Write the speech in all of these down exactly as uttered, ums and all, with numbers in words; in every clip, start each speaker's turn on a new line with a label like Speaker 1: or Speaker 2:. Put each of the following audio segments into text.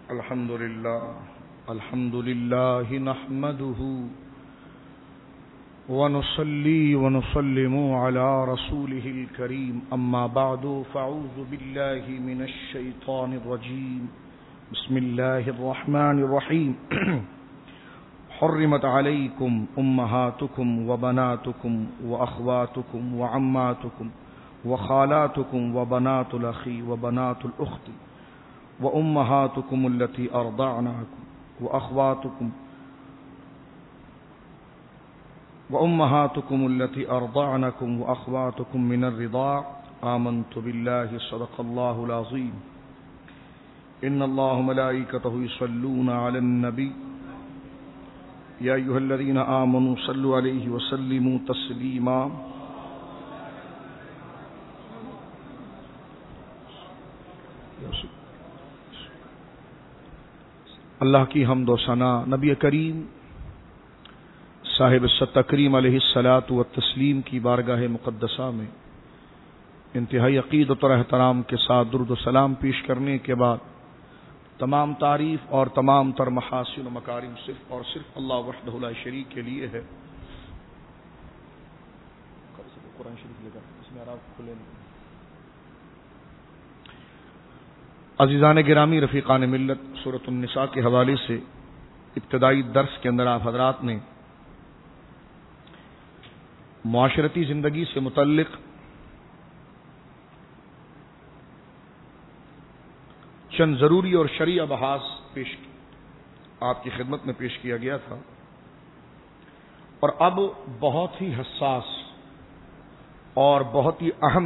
Speaker 1: الحمد لله الحمد لله نحمده ونصلي ونسلم على رسوله الكريم أما بعد فأعوذ بالله من الشيطان الرجيم بسم الله الرحمن الرحيم حرمت عليكم أمهاتكم وبناتكم وأخواتكم وعماتكم وخالاتكم وبنات الأخ وبنات الأخت وأمهاتكم التي أرضعنكم وأخواتكم وأمهاتكم التي أرضعنكم وأخواتكم من الرضاع آمنت بالله صدق الله العظيم إن الله ملائكته يصلون على النبي يا أيها الذين آمنوا صلوا عليه وسلموا تسليما اللہ کی حمد و ثنا نبی کریم صاحب التکریم علیہ الصلاۃ والتسلیم کی بارگاہ مقدسہ میں انتہائی عقیدت اور احترام کے ساتھ درود و سلام پیش کرنے کے بعد تمام تعریف اور تمام تر محاسن و مکارم صرف اور صرف اللہ وحدہ لا شریک کے لیے ہے۔ قرآن شریف لے کر اس میں آرام کھلے نہیں۔ عزیزان گرامی، رفیقان ملت، سورۃ النساء کے حوالے سے ابتدائی درس کے اندر آپ حضرات نے معاشرتی زندگی سے متعلق چند ضروری اور شرعی بحث پیش آپ کی خدمت میں پیش کیا گیا تھا، اور اب بہت ہی حساس اور بہت ہی اہم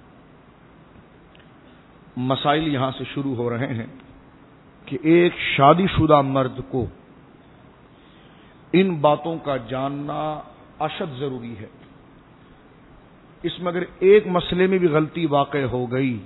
Speaker 1: مسائل یہاں سے شروع ہو رہے ہیں کہ ایک شادی شدہ مرد کو ان باتوں کا جاننا اشد ضروری ہے۔ اس میں اگر ایک مسئلے میں بھی غلطی واقع ہو گئی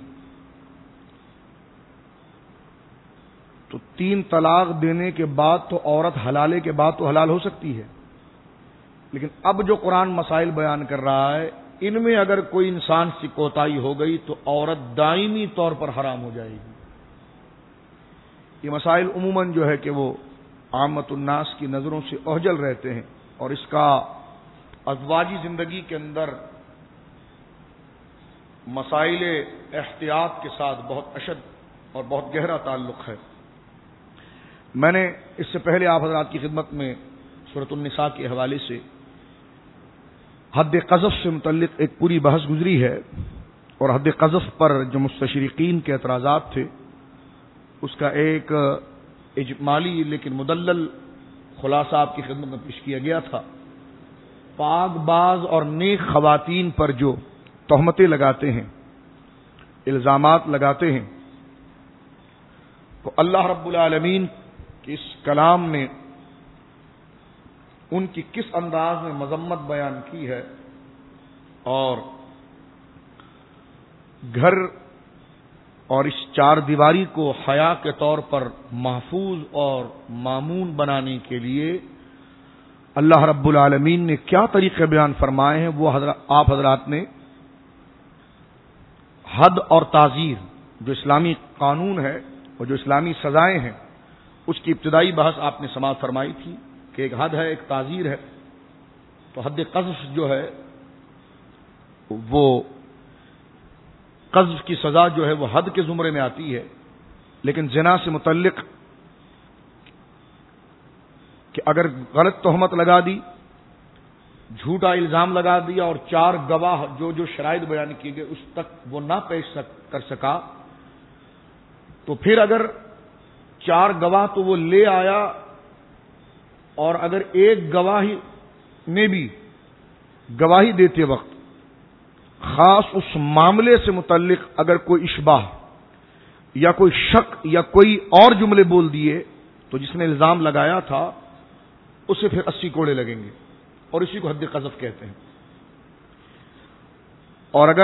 Speaker 1: تو تین طلاق دینے کے بعد تو عورت حلالے کے بعد تو حلال ہو سکتی ہے، لیکن اب جو قرآن مسائل بیان کر رہا ہے ان میں اگر کوئی انسان سے کوتاہی ہو گئی تو عورت دائمی طور پر حرام ہو جائے گی۔ یہ مسائل عموماً جو ہے کہ وہ عامت الناس کی نظروں سے اوجھل رہتے ہیں، اور اس کا ازواجی زندگی کے اندر مسائل احتیاط کے ساتھ بہت اشد اور بہت گہرا تعلق ہے۔ میں نے اس سے پہلے آپ حضرات کی خدمت میں سورۃ النساء کے حوالے سے حد قذف سے متعلق ایک پوری بحث گزری ہے، اور حد قذف پر جو مستشرقین کے اعتراضات تھے اس کا ایک اجمالی لیکن مدلل خلاصہ آپ کی خدمت میں پیش کیا گیا تھا۔ پاک باز اور نیک خواتین پر جو تہمتیں لگاتے ہیں، الزامات لگاتے ہیں، تو اللہ رب العالمین کے اس کلام نے ان کی کس انداز میں مذمت بیان کی ہے، اور گھر اور اس چار دیواری کو حیا کے طور پر محفوظ اور مامون بنانے کے لیے اللہ رب العالمین نے کیا طریقے بیان فرمائے ہیں، وہ حضرات آپ حضرات نے حد اور تعزیر جو اسلامی قانون ہے اور جو اسلامی سزائیں ہیں اس کی ابتدائی بحث آپ نے سماعت فرمائی تھی کہ ایک حد ہے، ایک تعزیر ہے۔ تو حد قذف جو ہے وہ قذف کی سزا جو ہے وہ حد کے زمرے میں آتی ہے، لیکن زنا سے متعلق کہ اگر غلط تہمت لگا دی، جھوٹا الزام لگا دیا اور چار گواہ جو جو شرائط بیان کیے گئے اس تک وہ نہ پیش کر سکا، تو پھر اگر چار گواہ تو وہ لے آیا، اور اگر ایک گواہی نے بھی گواہی دیتے وقت خاص اس معاملے سے متعلق اگر کوئی اشباہ یا کوئی شک یا کوئی اور جملے بول دیے تو جس نے الزام لگایا تھا اسے پھر اسی کوڑے لگیں گے، اور اسی کو حد قذف کہتے ہیں۔ اور اگر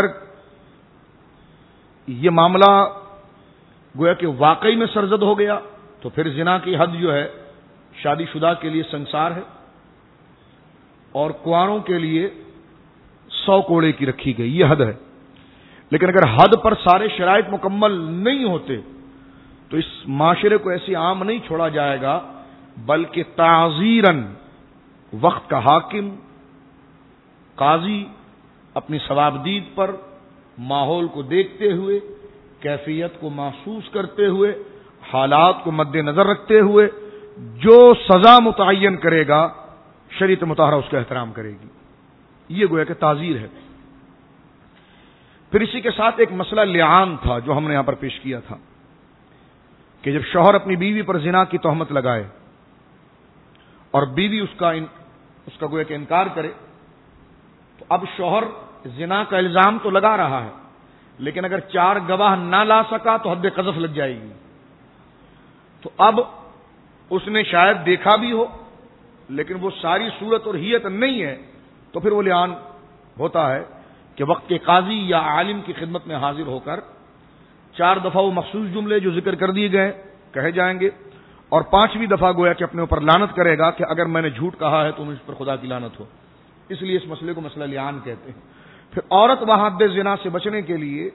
Speaker 1: یہ معاملہ گویا کہ واقعی میں سرزد ہو گیا تو پھر زنا کی حد جو ہے شادی شدہ کے لیے سنسار ہے، اور کنواروں کے لیے سو کوڑے کی رکھی گئی، یہ حد ہے۔ لیکن اگر حد پر سارے شرائط مکمل نہیں ہوتے تو اس معاشرے کو ایسے عام نہیں چھوڑا جائے گا، بلکہ تعزیراً وقت کا حاکم قاضی اپنی ثوابدید پر ماحول کو دیکھتے ہوئے، کیفیت کو محسوس کرتے ہوئے، حالات کو مد نظر رکھتے ہوئے جو سزا متعین کرے گا شریعت مطہرہ اس کا احترام کرے گی. یہ گویا کہ تعزیر ہے. پھر اسی کے ساتھ ایک مسئلہ لعان تھا جو ہم نے یہاں پر پیش کیا تھا کہ جب شوہر اپنی بیوی پر زنا کی تہمت لگائے اور بیوی اس کا ان اس کا گویا کہ انکار کرے، تو اب شوہر زنا کا الزام تو لگا رہا ہے، لیکن اگر چار گواہ نہ لا سکا تو حد قذف لگ جائے گی. تو اب اس نے شاید دیکھا بھی ہو لیکن وہ ساری صورت اور حیت نہیں ہے، تو پھر وہ لعان ہوتا ہے کہ وقت کے قاضی یا عالم کی خدمت میں حاضر ہو کر چار دفعہ وہ مخصوص جملے جو ذکر کر دیے گئے کہے جائیں گے، اور پانچویں دفعہ گویا کہ اپنے اوپر لعنت کرے گا کہ اگر میں نے جھوٹ کہا ہے تو مجھ پر خدا کی لعنت ہو. اس لیے اس مسئلے کو مسئلہ لعان کہتے ہیں. پھر عورت وہاں حد زنا سے بچنے کے لیے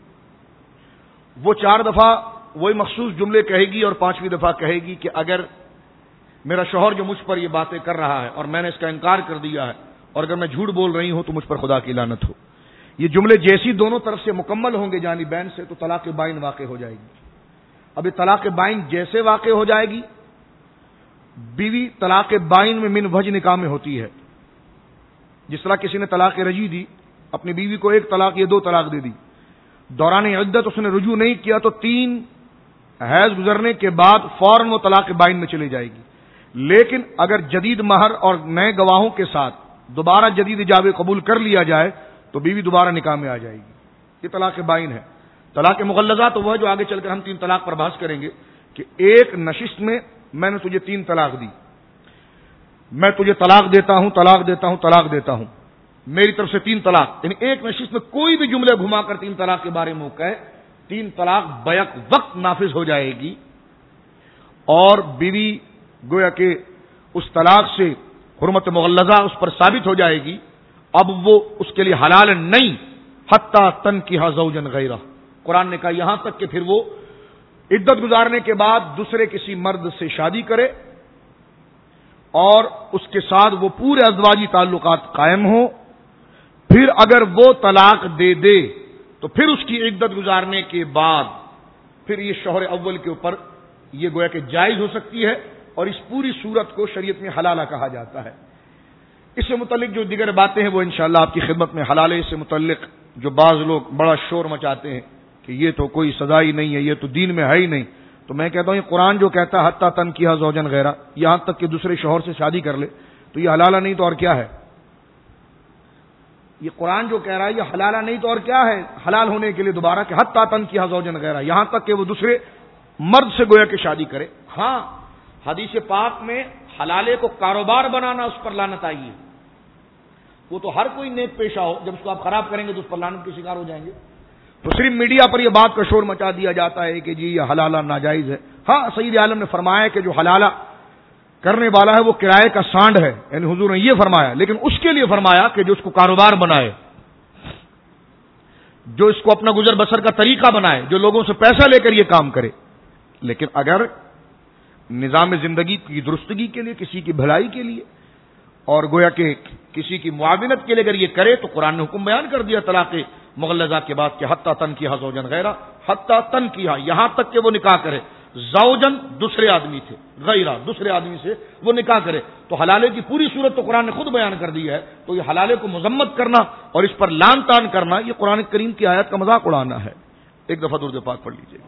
Speaker 1: وہ چار دفعہ وہی مخصوص جملے کہے گی اور پانچویں دفعہ کہے گی کہ اگر میرا شوہر جو مجھ پر یہ باتیں کر رہا ہے اور میں نے اس کا انکار کر دیا ہے اور اگر میں جھوٹ بول رہی ہوں تو مجھ پر خدا کی لعنت ہو. یہ جملے جیسی دونوں طرف سے مکمل ہوں گے جانبین سے تو طلاق بائن واقع ہو جائے گی. اب یہ طلاق بائن جیسے واقع ہو جائے گی، بیوی طلاق بائن میں من وجہ نکاح میں ہوتی ہے. جس طرح کسی نے طلاق رجی دی، اپنی بیوی کو ایک طلاق یا دو طلاق دے دی، دوران عدت اس نے رجوع نہیں کیا تو تین حیض گزرنے کے بعد فوراً وہ طلاق بائن میں چلی جائے گی. لیکن اگر جدید مہر اور نئے گواہوں کے ساتھ دوبارہ جدید ایجاب قبول کر لیا جائے تو بیوی دوبارہ نکاح میں آ جائے گی. یہ طلاق بائن ہے. طلاق مغلظہ تو وہ ہے جو آگے چل کر ہم تین طلاق پر بحث کریں گے کہ ایک نشست میں میں نے تجھے تین طلاق دی، میں تجھے طلاق دیتا ہوں طلاق دیتا ہوں طلاق دیتا ہوں، میری طرف سے تین طلاق، یعنی ایک نشست میں کوئی بھی جملے گھما کر تین طلاق کے بارے میں کہے، تین طلاق بیک وقت نافذ ہو جائے گی اور بیوی گویا کہ اس طلاق سے حرمت مغلظہ اس پر ثابت ہو جائے گی. اب وہ اس کے لیے حلال نہیں حتی تنکح زوجا غیرہ. قرآن نے کہا یہاں تک کہ پھر وہ عدت گزارنے کے بعد دوسرے کسی مرد سے شادی کرے اور اس کے ساتھ وہ پورے ازواجی تعلقات قائم ہوں. پھر اگر وہ طلاق دے دے تو پھر اس کی عدت گزارنے کے بعد پھر یہ شوہر اول کے اوپر یہ گویا کہ جائز ہو سکتی ہے اور اس پوری صورت کو شریعت میں حلالہ کہا جاتا ہے. اس سے متعلق جو دیگر باتیں ہیں وہ انشاءاللہ آپ کی خدمت میں حلالے سے متعلق جو بعض لوگ بڑا شور مچاتے ہیں کہ یہ تو کوئی سزا ہی نہیں ہے، یہ تو دین میں ہے ہی نہیں، تو میں کہتا ہوں یہ قرآن جو کہتا ہے حتی تنکح زوجا غیرہ، یہاں تک کہ دوسرے شوہر سے شادی کر لے، تو یہ حلالہ نہیں تو اور کیا ہے؟ یہ قرآن جو کہہ رہا ہے یہ حلالہ نہیں تو اور کیا ہے؟ حلال ہونے کے لیے دوبارہ کہ حتی تنکح زوجا غیرہ، یہاں تک کہ وہ دوسرے مرد سے گویا کہ شادی کرے. ہاں حدیث پاک میں حلالے کو کاروبار بنانا اس پر لعنت آئی ہے. وہ تو ہر کوئی نیک پیشہ ہو، جب اس کو آپ خراب کریں گے تو اس پر لعنت کے شکار ہو جائیں گے. تو صرف میڈیا پر یہ بات کا شور مچا دیا جاتا ہے کہ جی یہ حلالہ ناجائز ہے. ہاں سید عالم نے فرمایا کہ جو حلالہ کرنے والا ہے وہ کرائے کا سانڈ ہے، یعنی حضور نے یہ فرمایا، لیکن اس کے لیے فرمایا کہ جو اس کو کاروبار بنائے، جو اس کو اپنا گزر بسر کا طریقہ بنائے، جو لوگوں سے پیسہ لے کر یہ کام کرے. لیکن اگر نظام زندگی کی درستگی کے لیے، کسی کی بھلائی کے لیے اور گویا کہ کسی کی معاونت کے لیے اگر یہ کرے تو قرآن نے حکم بیان کر دیا طلاق مغلظہ کے بعد کہ حتی تنکح زوجا غیرہ، حتی تنکح یہاں تک کہ وہ نکاح کرے، زوجن دوسرے آدمی تھے، غیرہ دوسرے آدمی سے وہ نکاح کرے. تو حلالے کی پوری صورت تو قرآن نے خود بیان کر دی ہے. تو یہ حلالے کو مذمت کرنا اور اس پر لان تان کرنا یہ قرآن کریم کی آیت کا مذاق اڑانا ہے. ایک دفعہ درود پاک پڑھ لیجیے.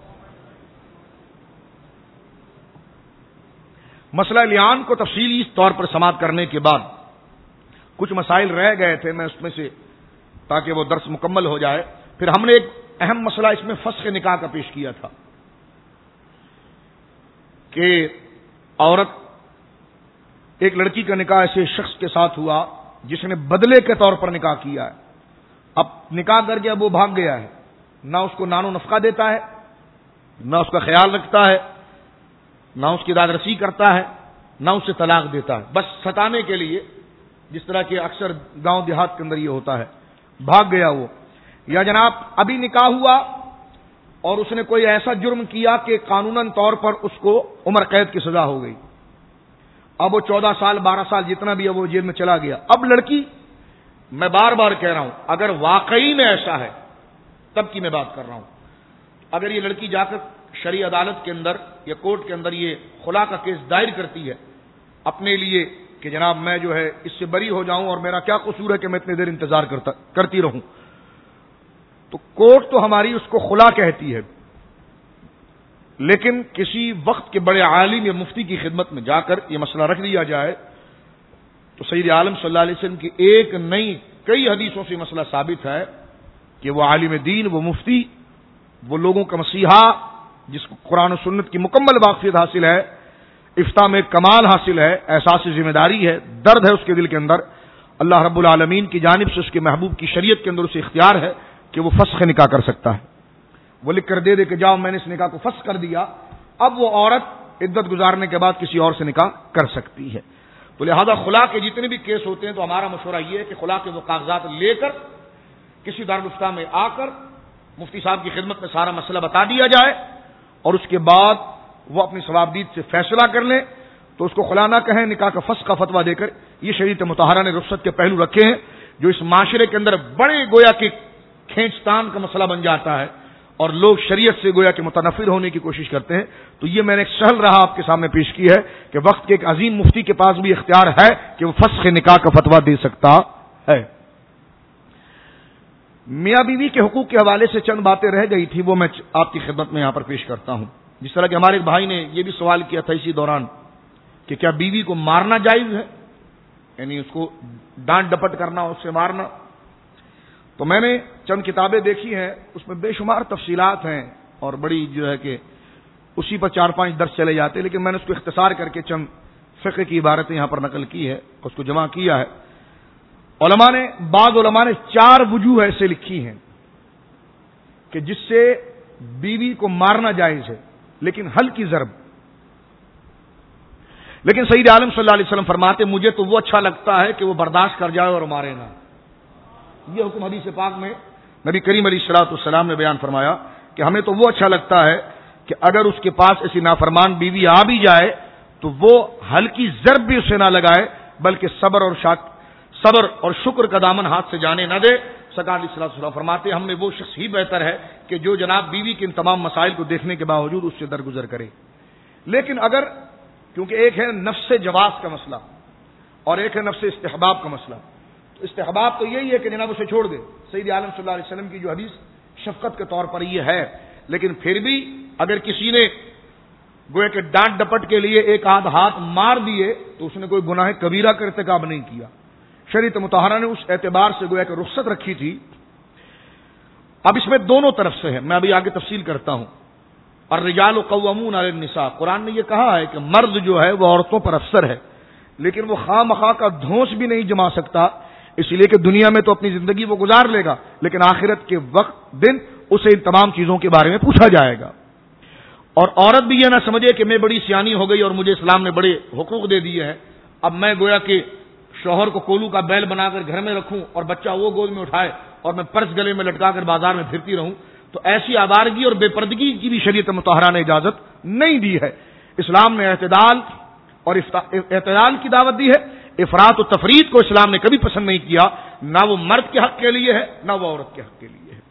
Speaker 1: مسئلہ لعان کو تفصیلی طور پر سماعت کرنے کے بعد کچھ مسائل رہ گئے تھے، میں اس میں سے تاکہ وہ درس مکمل ہو جائے. پھر ہم نے ایک اہم مسئلہ اس میں فسخ نکاح کا پیش کیا تھا کہ عورت ایک لڑکی کا نکاح ایسے شخص کے ساتھ ہوا جس نے بدلے کے طور پر نکاح کیا ہے. اب نکاح کر کے اب وہ بھاگ گیا ہے، نہ اس کو نان و نفقہ دیتا ہے، نہ اس کا خیال رکھتا ہے، نہ اس کی داد رسی کرتا ہے، نہ اسے طلاق دیتا ہے، بس ستانے کے لیے، جس طرح کہ اکثر گاؤں دیہات کے اندر یہ ہوتا ہے. بھاگ گیا وہ، یا جناب ابھی نکاح ہوا اور اس نے کوئی ایسا جرم کیا کہ قانوناً طور پر اس کو عمر قید کی سزا ہو گئی، اب وہ چودہ سال بارہ سال جتنا بھی ہے وہ جیل میں چلا گیا. اب لڑکی، میں بار بار کہہ رہا ہوں اگر واقعی میں ایسا ہے تب کی میں بات کر رہا ہوں، اگر یہ لڑکی جا کر شرعی عدالت کے اندر یا کورٹ کے اندر یہ خلا کا کیس دائر کرتی ہے اپنے لیے کہ جناب میں جو ہے اس سے بری ہو جاؤں اور میرا کیا قصور ہے کہ میں اتنی دیر انتظار کرتا کرتی رہوں، تو کورٹ تو ہماری اس کو خلا کہتی ہے، لیکن کسی وقت کے بڑے عالم یا مفتی کی خدمت میں جا کر یہ مسئلہ رکھ دیا جائے تو سید عالم صلی اللہ علیہ وسلم کی ایک نئی کئی حدیثوں سے مسئلہ ثابت ہے کہ وہ عالم دین، وہ مفتی، وہ لوگوں کا مسیحا جس کو قرآن و سنت کی مکمل واقفیت حاصل ہے، افتاء میں کمال حاصل ہے، احساس ذمہ داری ہے، درد ہے اس کے دل کے اندر، اللہ رب العالمین کی جانب سے اس کے محبوب کی شریعت کے اندر اسے اختیار ہے کہ وہ فسخ نکاح کر سکتا ہے. وہ لکھ کر دے دے کہ جاؤ میں نے اس نکاح کو فسخ کر دیا، اب وہ عورت عدت گزارنے کے بعد کسی اور سے نکاح کر سکتی ہے. تو لہذا خلا کے جتنے بھی کیس ہوتے ہیں تو ہمارا مشورہ یہ ہے کہ خلا کے وہ کاغذات لے کر کسی دارالفتہ میں آ کر مفتی صاحب کی خدمت میں سارا مسئلہ بتا دیا جائے اور اس کے بعد وہ اپنی ثوابدید سے فیصلہ کر لیں. تو اس کو خلا نہ کہیں، نکاح کا فسخ کا فتویٰ دے کر. یہ شریعت مطہرہ نے رخصت کے پہلو رکھے ہیں جو اس معاشرے کے اندر بڑے گویا کہ کھینچتان کا مسئلہ بن جاتا ہے اور لوگ شریعت سے گویا کہ متنفر ہونے کی کوشش کرتے ہیں. تو یہ میں نے ایک سہل رہا آپ کے سامنے پیش کی ہے کہ وقت کے ایک عظیم مفتی کے پاس بھی اختیار ہے کہ وہ فسخ نکاح کا فتویٰ دے سکتا ہے. میاں بیوی کے حقوق کے حوالے سے چند باتیں رہ گئی تھی، وہ میں آپ کی خدمت میں یہاں پر پیش کرتا ہوں. جس طرح کہ ہمارے ایک بھائی نے یہ بھی سوال کیا تھا اسی دوران کہ کیا بیوی کو مارنا جائز ہے، یعنی اس کو ڈانٹ ڈپٹ کرنا، اس سے مارنا. تو میں نے چند کتابیں دیکھی ہیں، اس میں بے شمار تفصیلات ہیں اور بڑی جو ہے کہ اسی پر چار پانچ درس چلے جاتے ہیں، لیکن میں نے اس کو اختصار کر کے چند فقہ کی عبارتیں یہاں پر نقل کی ہے، اس کو جمع کیا ہے. علماء نے بعض علماء نے چار وجوہ ایسے لکھی ہیں کہ جس سے بیوی کو مارنا جائز ہے، لیکن ہلکی ضرب. لیکن سید عالم صلی اللہ علیہ وسلم فرماتے مجھے تو وہ اچھا لگتا ہے کہ وہ برداشت کر جائے اور مارے نہ. یہ حکم حدیث پاک میں نبی کریم علیہ الصلوۃ والسلام نے بیان فرمایا کہ ہمیں تو وہ اچھا لگتا ہے کہ اگر اس کے پاس ایسی نافرمان بیوی آ بھی جائے تو وہ ہلکی ضرب بھی اسے نہ لگائے بلکہ صبر اور شاک صبر اور شکر کا دامن ہاتھ سے جانے نہ دے. سرکار علیہ الصلوۃ والسلام فرماتے ہم نے وہ شخص ہی بہتر ہے کہ جو جناب بیوی کے ان تمام مسائل کو دیکھنے کے باوجود اس سے درگزر کرے. لیکن اگر کیونکہ ایک ہے نفس جواز کا مسئلہ اور ایک ہے نفس استحباب کا مسئلہ، تو استحباب تو یہی ہے کہ جناب اسے چھوڑ دے. سید عالم صلی اللہ علیہ وسلم کی جو حدیث شفقت کے طور پر یہ ہے، لیکن پھر بھی اگر کسی نے گویا کہ ڈانٹ ڈپٹ کے لیے ایک آدھ ہاتھ مار دیے تو اس نے کوئی گناہ کبیرہ کا ارتکاب نہیں کیا. شریعت مطہرہ نے اس اعتبار سے گویا کہ رخصت رکھی تھی. اب اس میں دونوں طرف سے ہے، میں ابھی آگے تفصیل کرتا ہوں. الرجال قوامون علی النساء، قرآن نے یہ کہا ہے کہ مرد جو ہے وہ عورتوں پر افسر ہے، لیکن وہ خواہ مخواہ کا دھونس بھی نہیں جما سکتا، اس لیے کہ دنیا میں تو اپنی زندگی وہ گزار لے گا، لیکن آخرت کے وقت دن اسے ان تمام چیزوں کے بارے میں پوچھا جائے گا. اور عورت بھی یہ نہ سمجھے کہ میں بڑی سیانی ہو گئی اور مجھے اسلام نے بڑے حقوق دے دیے ہیں، اب میں گویا کہ شوہر کو کولو کا بیل بنا کر گھر میں رکھوں اور بچہ وہ گود میں اٹھائے اور میں پرس گلے میں لٹکا کر بازار میں پھرتی رہوں. تو ایسی آوارگی اور بے پردگی کی بھی شریعت مطہرہ نے اجازت نہیں دی ہے. اسلام نے اعتدال اور اعتدال کی دعوت دی ہے. افراط و تفرید کو اسلام نے کبھی پسند نہیں کیا، نہ وہ مرد کے حق کے لیے ہے نہ وہ عورت کے حق کے لیے ہے.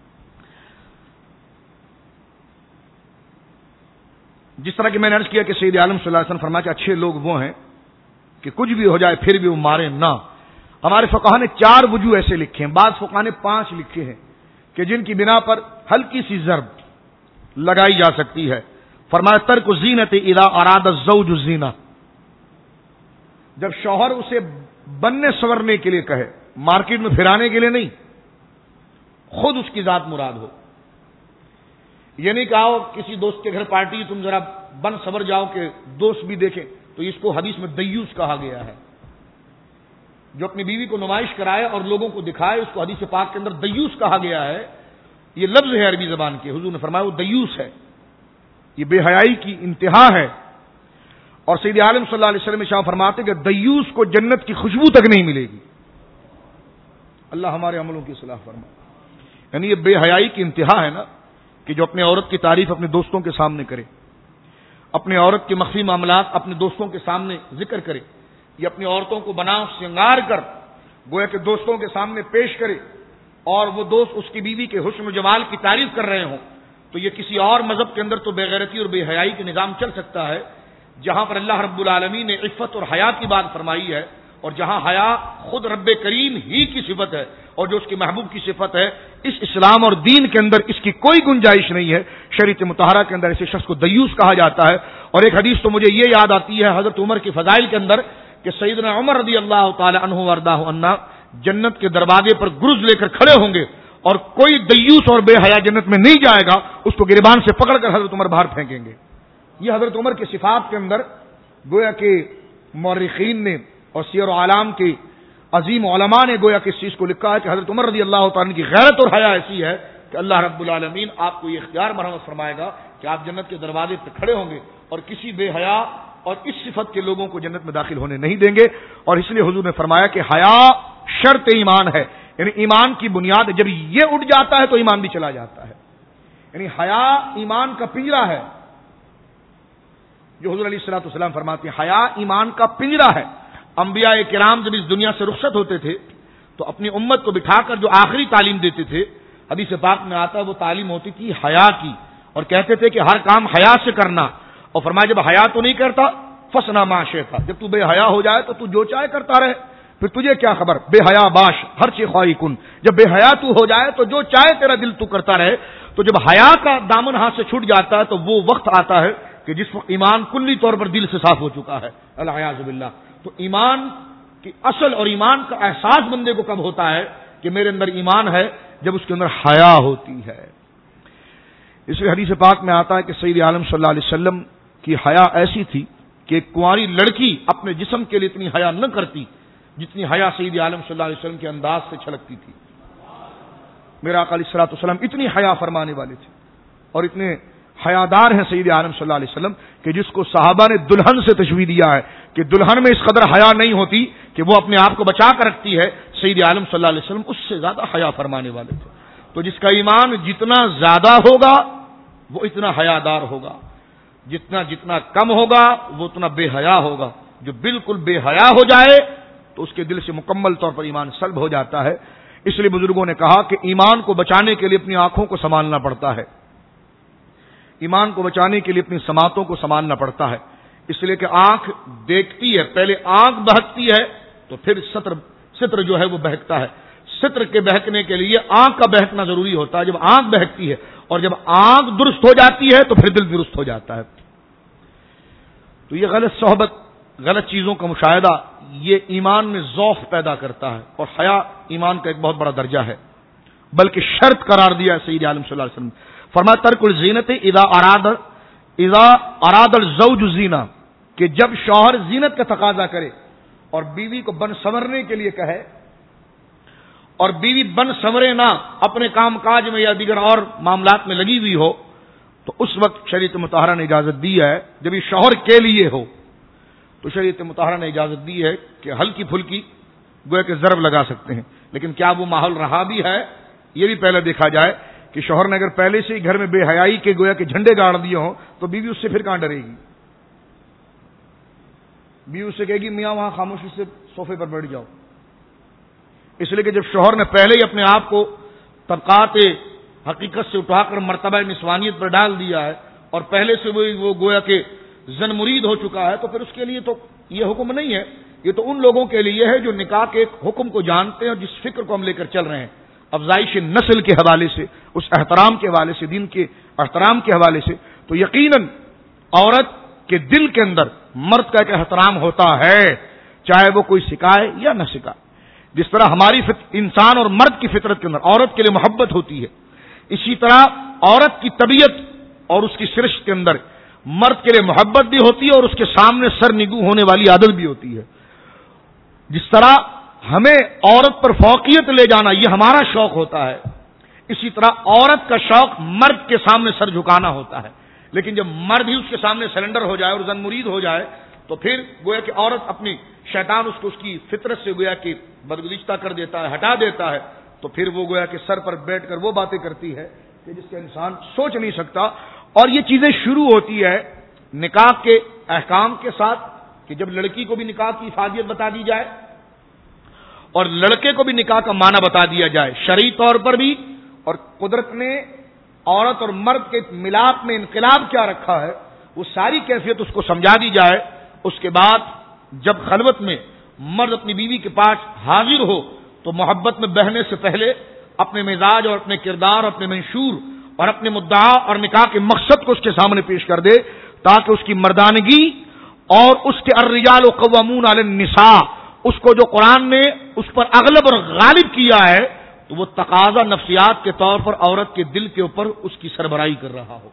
Speaker 1: جس طرح کہ میں نے عرض کیا کہ سید عالم صلی اللہ علیہ وسلم فرمایا کہ اچھے لوگ وہ ہیں کہ کچھ بھی ہو جائے پھر بھی وہ مارے نہ. ہمارے فقہاء نے چار وجوہ ایسے لکھے ہیں، بعض فقہاء نے پانچ لکھے ہیں کہ جن کی بنا پر ہلکی سی ضرب لگائی جا سکتی ہے. فرمایا ترک زینت اذا اراد الزوج الزینہ، جب شوہر اسے بننے سنورنے کے لیے کہے، مارکیٹ میں پھرانے کے لیے نہیں، خود اس کی ذات مراد ہو. یہ نہیں کہا کسی دوست کے گھر پارٹی تم ذرا بن سنور جاؤ کہ دوست بھی دیکھیں، تو اس کو حدیث میں دیوس کہا گیا ہے. جو اپنی بیوی کو نمائش کرائے اور لوگوں کو دکھائے اس کو حدیث پاک کے اندر دیوس کہا گیا ہے. یہ لفظ ہے عربی زبان کے، حضور نے فرمایا وہ دیوس ہے، یہ بے حیائی کی انتہا ہے. اور سید عالم صلی اللہ علیہ وسلم شاہ فرماتے کہ دیوس کو جنت کی خوشبو تک نہیں ملے گی. اللہ ہمارے عملوں کی اصلاح فرمائے. یعنی یہ بے حیائی کی انتہا ہے نا. کہ جو اپنے عورت کی تعریف اپنے دوستوں کے سامنے کرے، اپنے عورت کے مخفی معاملات اپنے دوستوں کے سامنے ذکر کرے، یہ اپنی عورتوں کو بنا سنگار کر گویا کہ دوستوں کے سامنے پیش کرے، اور وہ دوست اس کی بیوی کے حسن و جمال کی تعریف کر رہے ہوں، تو یہ کسی اور مذہب کے اندر تو بے غیرتی اور بے حیائی کے نظام چل سکتا ہے، جہاں پر اللہ رب العالمین نے عفت اور حیا کی بات فرمائی ہے، اور جہاں حیا خود رب کریم ہی کی صفت ہے اور جو اس کے محبوب کی صفت ہے، اس اسلام اور دین کے اندر اس کی کوئی گنجائش نہیں ہے۔ شریعت مطہرہ کے اندر ایسے شخص کو دیوس کہا جاتا ہے۔ اور ایک حدیث تو مجھے یہ یاد آتی ہے حضرت عمر کے فضائل کے اندر کہ سیدنا عمر رضی اللہ تعالی عنہ ورداہ عنہ جنت کے دروازے پر گرز لے کر کھڑے ہوں گے، اور کوئی دیوس اور بے حیا جنت میں نہیں جائے گا، اس کو گریبان سے پکڑ کر حضرت عمر باہر پھینکیں گے۔ یہ حضرت عمر کے صفات کے اندر گویا کہ مورخین نے اور سیر و اعلام کے عظیم علماء نے گویا کہ اس چیز کو لکھا ہے کہ حضرت عمر رضی اللہ تعالیٰ کی غیرت اور حیا ایسی ہے کہ اللہ رب العالمین آپ کو یہ اختیار مرحمت فرمائے گا کہ آپ جنت کے دروازے پہ کھڑے ہوں گے اور کسی بے حیا اور اس صفت کے لوگوں کو جنت میں داخل ہونے نہیں دیں گے۔ اور اس لیے حضور نے فرمایا کہ حیا شرط ایمان ہے، یعنی ایمان کی بنیاد ہے، جب یہ اٹھ جاتا ہے تو ایمان بھی چلا جاتا ہے۔ یعنی حیا ایمان کا پنجرا ہے، جو حضور علیہ الصلوۃ والسلام فرماتے ہیں حیا ایمان کا پنجرا ہے۔ انبیاء کرام جب اس دنیا سے رخصت ہوتے تھے تو اپنی امت کو بٹھا کر جو آخری تعلیم دیتے تھے، حدیث پاک میں آتا ہے وہ تعلیم ہوتی تھی حیا کی، اور کہتے تھے کہ ہر کام حیا سے کرنا، اور فرمایا جب حیا تو نہیں کرتا فسنا ما شئت، جب تو بے حیا ہو جائے تو تو جو چاہے کرتا رہے، پھر تجھے کیا خبر، بے حیا باش ہر چیز خواہی کن، جب بے حیا تو ہو جائے تو جو چاہے تیرا دل تو کرتا رہے۔ تو جب حیا کا دامن ہاتھ سے چھوٹ جاتا ہے تو وہ وقت آتا ہے کہ جس وقت ایمان کلی طور پر دل سے صاف ہو چکا ہے، العیاذ باللہ۔ تو ایمان کی اصل اور ایمان کا احساس بندے کو کب ہوتا ہے کہ میرے اندر ایمان ہے، جب اس کے اندر حیا ہوتی ہے۔ اس لیے حدیث پاک میں آتا ہے کہ سید عالم صلی اللہ علیہ وسلم کی حیا ایسی تھی کہ ایک کنواری لڑکی اپنے جسم کے لیے اتنی حیا نہ کرتی جتنی حیا سید عالم صلی اللہ علیہ وسلم کے انداز سے چھلکتی تھی۔ میرا آقا علیہ الصلوۃ والسلام اتنی حیا فرمانے والے تھے اور اتنے حیادار ہیں سید عالم صلی اللہ علیہ وسلم کہ جس کو صحابہ نے دلہن سے تشبیہ دیا ہے کہ دلہن میں اس قدر حیا نہیں ہوتی کہ وہ اپنے آپ کو بچا کر رکھتی ہے، سید عالم صلی اللہ علیہ وسلم اس سے زیادہ حیا فرمانے والے تھے۔ تو جس کا ایمان جتنا زیادہ ہوگا وہ اتنا حیادار ہوگا، جتنا جتنا کم ہوگا وہ اتنا بے حیا ہوگا۔ جو بالکل بے حیا ہو جائے تو اس کے دل سے مکمل طور پر ایمان سلب ہو جاتا ہے۔ اس لیے بزرگوں نے کہا کہ ایمان کو بچانے کے لیے اپنی آنکھوں کو سنبھالنا پڑتا ہے، ایمان کو بچانے کے لیے اپنی سماعتوں کو سنبھالنا پڑتا ہے، اس لیے کہ آنکھ دیکھتی ہے، پہلے آنکھ بہکتی ہے تو پھر ستر ستر جو ہے وہ بہکتا ہے۔ ستر کے بہکنے کے لیے آنکھ کا بہکنا ضروری ہوتا ہے۔ جب آنکھ بہکتی ہے اور جب آنکھ درست ہو جاتی ہے تو پھر دل درست ہو جاتا ہے۔ تو یہ غلط صحبت، غلط چیزوں کا مشاہدہ یہ ایمان میں ذوق پیدا کرتا ہے، اور حیا ایمان کا ایک بہت بڑا درجہ ہے، بلکہ شرط قرار دیا ہے سید عالم صلی اللہ علیہ وسلم۔ فرمایا ترک الزینت اذا اراد اذا اراد الزوج زینہ، کہ جب شوہر زینت کا تقاضا کرے اور بیوی کو بن سنورنے کے لیے کہے، اور بیوی بن سنورے نہ اپنے کام کاج میں یا دیگر اور معاملات میں لگی ہوئی ہو، تو اس وقت شریعت مطہرہ نے اجازت دی ہے، جب یہ شوہر کے لیے ہو تو شریعت مطہرہ نے اجازت دی ہے کہ ہلکی پھلکی گویا کہ ضرب لگا سکتے ہیں، لیکن کیا وہ ماحول رہا بھی ہے یہ بھی پہلے دیکھا جائے کہ شوہر نے اگر پہلے سے ہی گھر میں بے حیائی کے گویا کہ جھنڈے گاڑ دیے ہوں تو بیوی اس سے پھر کہاں ڈرے گی؟ بیوی اس سے کہے گی میاں وہاں خاموشی سے صوفے پر بیٹھ جاؤ۔ اس لیے کہ جب شوہر نے پہلے ہی اپنے آپ کو طبقات حقیقت سے اٹھا کر مرتبہ نسوانیت پر ڈال دیا ہے اور پہلے سے وہ گویا کہ زن مرید ہو چکا ہے، تو پھر اس کے لیے تو یہ حکم نہیں ہے، یہ تو ان لوگوں کے لیے ہے جو نکاح کے ایک حکم کو جانتے ہیں اور جس فکر کو ہم لے کر چل رہے ہیں، افزائش نسل کے حوالے سے، اس احترام کے حوالے سے، دین کے احترام کے حوالے سے۔ تو یقیناً عورت کے دل کے اندر مرد کا ایک احترام ہوتا ہے، چاہے وہ کوئی سکھائے یا نہ سکھائے۔ جس طرح ہماری انسان اور مرد کی فطرت کے اندر عورت کے لیے محبت ہوتی ہے، اسی طرح عورت کی طبیعت اور اس کی سرشت کے اندر مرد کے لیے محبت بھی ہوتی ہے اور اس کے سامنے سر نگو ہونے والی عادت بھی ہوتی ہے۔ جس طرح ہمیں عورت پر فوقیت لے جانا یہ ہمارا شوق ہوتا ہے، اسی طرح عورت کا شوق مرد کے سامنے سر جھکانا ہوتا ہے، لیکن جب مرد ہی اس کے سامنے سرنڈر ہو جائے اور زن مرید ہو جائے تو پھر گویا کہ عورت اپنی شیطان اس کو اس کی فطرت سے گویا کہ بدگزشتہ کر دیتا ہے، ہٹا دیتا ہے، تو پھر وہ گویا کہ سر پر بیٹھ کر وہ باتیں کرتی ہے کہ جس کا انسان سوچ نہیں سکتا. اور یہ چیزیں شروع ہوتی ہے نکاح کے احکام کے ساتھ کہ جب لڑکی کو بھی نکاح کی افادیت بتا دی جائے اور لڑکے کو بھی نکاح کا معنی بتا دیا جائے شرعی طور پر بھی, اور قدرت نے عورت اور مرد کے ملاپ میں انقلاب کیا رکھا ہے وہ ساری کیفیت اس کو سمجھا دی جائے. اس کے بعد جب خلوت میں مرد اپنی بیوی کے پاس حاضر ہو تو محبت میں بہنے سے پہلے اپنے مزاج اور اپنے کردار اور اپنے منشور اور اپنے مدعا اور نکاح کے مقصد کو اس کے سامنے پیش کر دے تاکہ اس کی مردانگی اور اس کے الرجال قوامون علی النساء اس کو جو قرآن نے اس پر اغلب اور غالب کیا ہے تو وہ تقاضا نفسیات کے طور پر عورت کے دل کے اوپر اس کی سربراہی کر رہا ہو.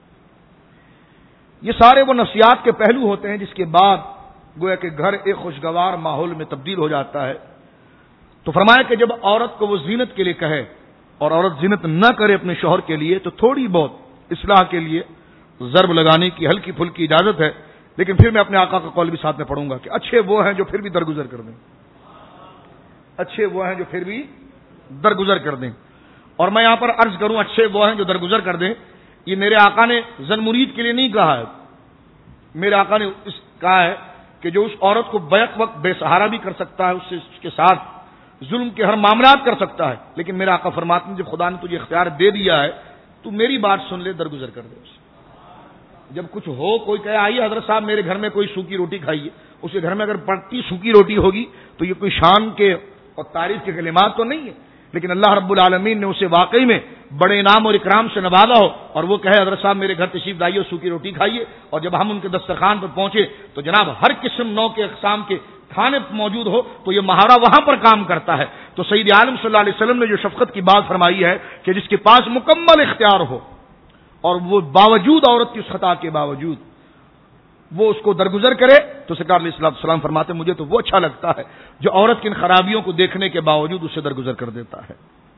Speaker 1: یہ سارے وہ نفسیات کے پہلو ہوتے ہیں جس کے بعد گویا کہ گھر ایک خوشگوار ماحول میں تبدیل ہو جاتا ہے. تو فرمایا کہ جب عورت کو وہ زینت کے لیے کہے اور عورت زینت نہ کرے اپنے شوہر کے لیے تو تھوڑی بہت اصلاح کے لیے ضرب لگانے کی ہلکی پھلکی اجازت ہے. لیکن پھر میں اپنے آقا کا قول بھی ساتھ میں پڑھوں گا کہ اچھے وہ ہیں جو پھر بھی درگزر کر دیں, اچھے وہ ہیں جو پھر بھی درگزر کر دیں. اور میں یہاں پر عرض کروں اچھے وہ ہیں جو درگزر کر دیں, یہ میرے آقا نے زن مرید کے لیے نہیں کہا ہے. میرے آقا نے اس کہا ہے کہ جو اس عورت کو بیک وقت بے سہارا بھی کر سکتا ہے, اس سے اس کے ساتھ ظلم کے ہر معاملات کر سکتا ہے. لیکن میرا آقا فرماتے ہیں جب خدا نے تجھے اختیار دے دیا ہے تو میری بات سن لے, درگزر کر دے اسے. جب کچھ ہو کوئی کہے آئیے حضرت صاحب میرے گھر میں کوئی سوکھی روٹی کھائیے, اس کے گھر میں اگر پڑتی سوکھی روٹی ہوگی تو یہ کوئی شان کے اور تعریف کے کلمات تو نہیں ہے, لیکن اللہ رب العالمین نے اسے واقعی میں بڑے انعام اور اکرام سے نوازا ہو اور وہ کہے حضرت صاحب میرے گھر تشریف لائیے سوکھی روٹی کھائیے, اور جب ہم ان کے دسترخوان پر پہنچے تو جناب ہر قسم نو کے اقسام کے کھانے موجود ہو تو یہ مہارا وہاں پر کام کرتا ہے. تو سید عالم صلی اللہ علیہ وسلم نے جو شفقت کی بات فرمائی ہے کہ جس کے پاس مکمل اختیار ہو اور وہ باوجود عورت کی اس خطا کے باوجود وہ اس کو درگزر کرے تو سرکار علیہ الصلوۃ والسلام فرماتے مجھے تو وہ اچھا لگتا ہے جو عورت کی ان خرابیوں کو دیکھنے کے باوجود اسے درگزر کر دیتا ہے.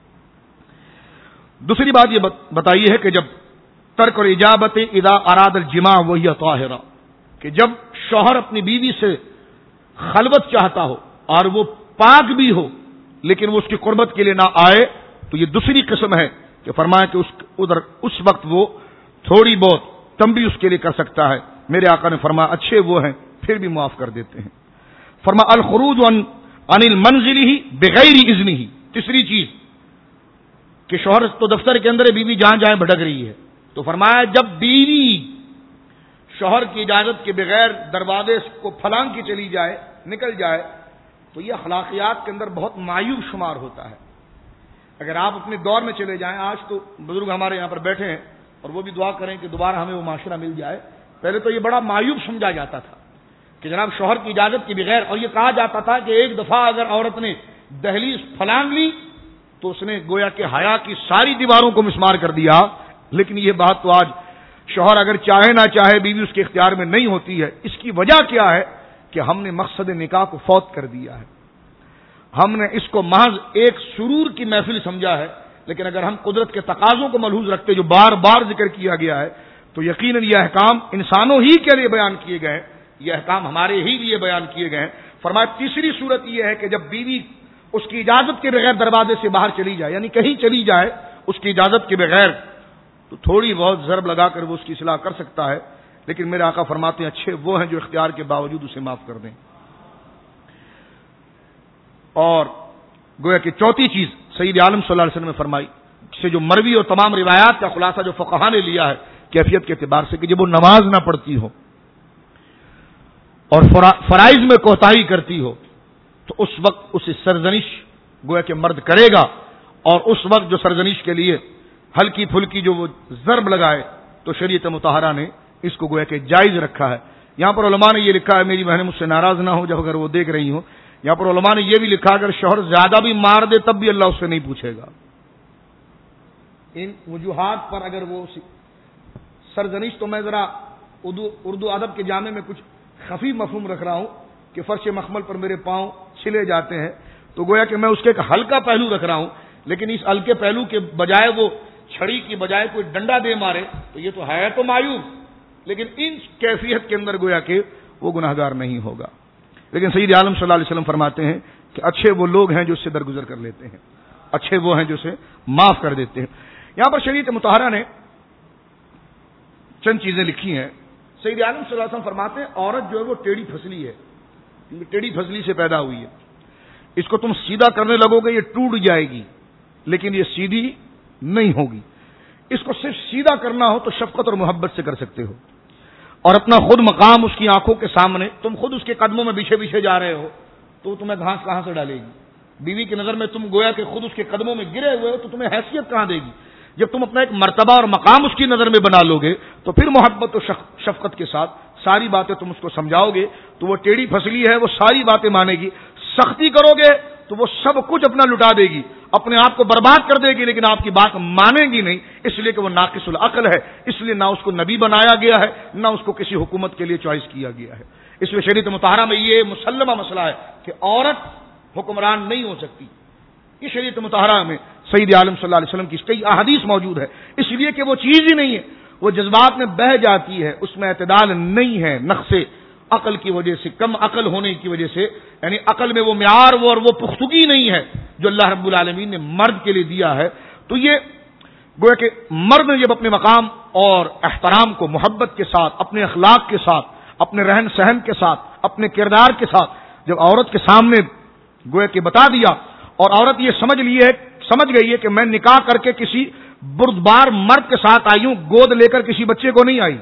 Speaker 1: دوسری بات یہ بتائی ہے کہ جب ترک اور اجابت اذا اراد الجماع وہی طاہرہ, کہ جب شوہر اپنی بیوی سے خلوت چاہتا ہو اور وہ پاک بھی ہو لیکن وہ اس کی قربت کے لیے نہ آئے تو یہ دوسری قسم ہے کہ فرمایا کہ اس ادھر اس وقت وہ تھوڑی بہت تنبیہ اس کے لیے کر سکتا ہے. میرے آقا نے فرمایا اچھے وہ ہیں پھر بھی معاف کر دیتے ہیں. فرما الخروج عن عن المنزل ہی بغیر اذن ہی. تیسری چیز کہ شوہر تو دفتر کے اندر بیوی جہاں جہاں بھٹک رہی ہے تو فرمایا جب بیوی شوہر کی اجازت کے بغیر دروازے کو پھلانگ کے چلی جائے نکل جائے تو یہ اخلاقیات کے اندر بہت معیوب شمار ہوتا ہے. اگر آپ اپنے دور میں چلے جائیں, آج تو بزرگ ہمارے یہاں پر بیٹھے ہیں اور وہ بھی دعا کریں کہ دوبارہ ہمیں وہ معاشرہ مل جائے. پہلے تو یہ بڑا معیوب سمجھا جاتا تھا کہ جناب شوہر کی اجازت کے بغیر, اور یہ کہا جاتا تھا کہ ایک دفعہ اگر عورت نے دہلیز پھلانگ لی تو اس نے گویا کہ حیا کی ساری دیواروں کو مسمار کر دیا. لیکن یہ بات تو آج شوہر اگر چاہے نہ چاہے بیوی اس کے اختیار میں نہیں ہوتی ہے. اس کی وجہ کیا ہے کہ ہم نے مقصد نکاح کو فوت کر دیا ہے. ہم نے اس کو محض ایک سرور کی محفل سمجھا ہے, لیکن اگر ہم قدرت کے تقاضوں کو ملحوظ رکھتے جو بار بار ذکر کیا گیا ہے تو یقیناً یہ احکام انسانوں ہی کے لیے بیان کیے گئے, یہ احکام ہمارے ہی لیے بیان کیے گئے. فرمایا تیسری صورت یہ ہے کہ جب بیوی اس کی اجازت کے بغیر دروازے سے باہر چلی جائے, یعنی کہیں چلی جائے اس کی اجازت کے بغیر, تو تھوڑی بہت ضرب لگا کر وہ اس کی اصلاح کر سکتا ہے. لیکن میرے آقا فرماتے ہیں اچھے وہ ہیں جو اختیار کے باوجود اسے معاف کر دیں. اور گویا کہ چوتھی چیز سید عالم صلی اللہ علیہ وسلم نے فرمائی, سے جو مروی اور تمام روایات کا خلاصہ جو فقہا نے لیا ہے کیفیت کے اعتبار سے, کہ جب وہ نماز نہ پڑھتی ہو اور فرائض میں کوتاہی کرتی ہو تو اس وقت اسے سرزنش گویا کہ مرد کرے گا, اور اس وقت جو سرزنش کے لیے ہلکی پھلکی جو وہ ضرب لگائے تو شریعت مطہرہ نے اس کو گویا کہ جائز رکھا ہے. یہاں پر علماء نے یہ لکھا ہے, میری بہنیں مجھ سے ناراض نہ ہو جب اگر وہ دیکھ رہی ہوں, یہاں پر علماء نے یہ بھی لکھا اگر شوہر زیادہ بھی مار دے تب بھی اللہ اس سے نہیں پوچھے گا. ان وجوہات پر اگر وہ سرزنش, تو میں ذرا اردو اردو ادب کے جامع میں کچھ خفی مفہوم رکھ رہا ہوں کہ فرش مخمل پر میرے پاؤں چھلے جاتے ہیں, تو گویا کہ میں اس کے ایک ہلکا پہلو رکھ رہا ہوں, لیکن اس ہلکے پہلو کے بجائے وہ چھڑی کی بجائے کوئی ڈنڈا دے مارے تو یہ تو ہے تو معیوب, لیکن ان کیفیت کے اندر گویا کہ وہ گناہگار نہیں ہوگا. لیکن سید عالم صلی اللہ علیہ وسلم فرماتے ہیں کہ اچھے وہ لوگ ہیں جو اس سے درگزر کر لیتے ہیں, اچھے وہ ہیں جو اسے معاف کر دیتے ہیں. یہاں پر شریعت مطہرہ نے چند چیزیں لکھی ہیں. سید عالم صلی اللہ علیہ وسلم فرماتے ہیں عورت جو ہے وہ ٹیڑھی پھسلی ہے, ٹیڑھی پھسلی سے پیدا ہوئی ہے. اس کو تم سیدھا کرنے لگو گے یہ ٹوٹ جائے گی, لیکن یہ سیدھی نہیں ہوگی. اس کو صرف سیدھا کرنا ہو تو شفقت اور محبت سے کر سکتے ہو, اور اپنا خود مقام اس کی آنکھوں کے سامنے, تم خود اس کے قدموں میں پیچھے پیچھے جا رہے ہو تو تمہیں گھاس کہاں سے ڈالے گی؟ بیوی کی نظر میں تم گویا کہ خود اس کے قدموں میں گرے ہوئے ہو تو تمہیں حیثیت کہاں دے گی؟ جب تم اپنا ایک مرتبہ اور مقام اس کی نظر میں بنا لو گے تو پھر محبت اور شفقت کے ساتھ ساری باتیں تم اس کو سمجھاؤ گے تو وہ ٹیڑھی پھسلی ہے, وہ ساری باتیں مانے گی. سختی کرو گے تو وہ سب کچھ اپنا لٹا دے گی, اپنے آپ کو برباد کر دے گی, لیکن آپ کی بات مانے گی نہیں, اس لیے کہ وہ ناقص العقل ہے. اس لیے نہ اس کو نبی بنایا گیا ہے, نہ اس کو کسی حکومت کے لیے چوائس کیا گیا ہے. اس لیے شریعت مطہرہ میں یہ مسلمہ مسئلہ ہے کہ عورت حکمران نہیں ہو سکتی. یہ شریعت مطہرہ میں سید عالم صلی اللہ علیہ وسلم کی کئی احادیث موجود ہے, اس لیے کہ وہ چیز ہی نہیں ہے, وہ جذبات میں بہہ جاتی ہے, اس میں اعتدال نہیں ہے, نقص عقل کی وجہ سے, کم عقل ہونے کی وجہ سے, یعنی عقل میں وہ معیار وہ اور وہ پختگی نہیں ہے جو اللہ رب العالمین نے مرد کے لیے دیا ہے. تو یہ گویا کہ مرد نے جب اپنے مقام اور احترام کو محبت کے ساتھ, اپنے اخلاق کے ساتھ, اپنے رہن سہن کے ساتھ, اپنے کردار کے ساتھ جب عورت کے سامنے گویا کہ بتا دیا, اور عورت یہ سمجھ لیے سمجھ گئی ہے کہ میں نکاح کر کے کسی بردبار مرد کے ساتھ آئی ہوں, گود لے کر کسی بچے کو نہیں آئی,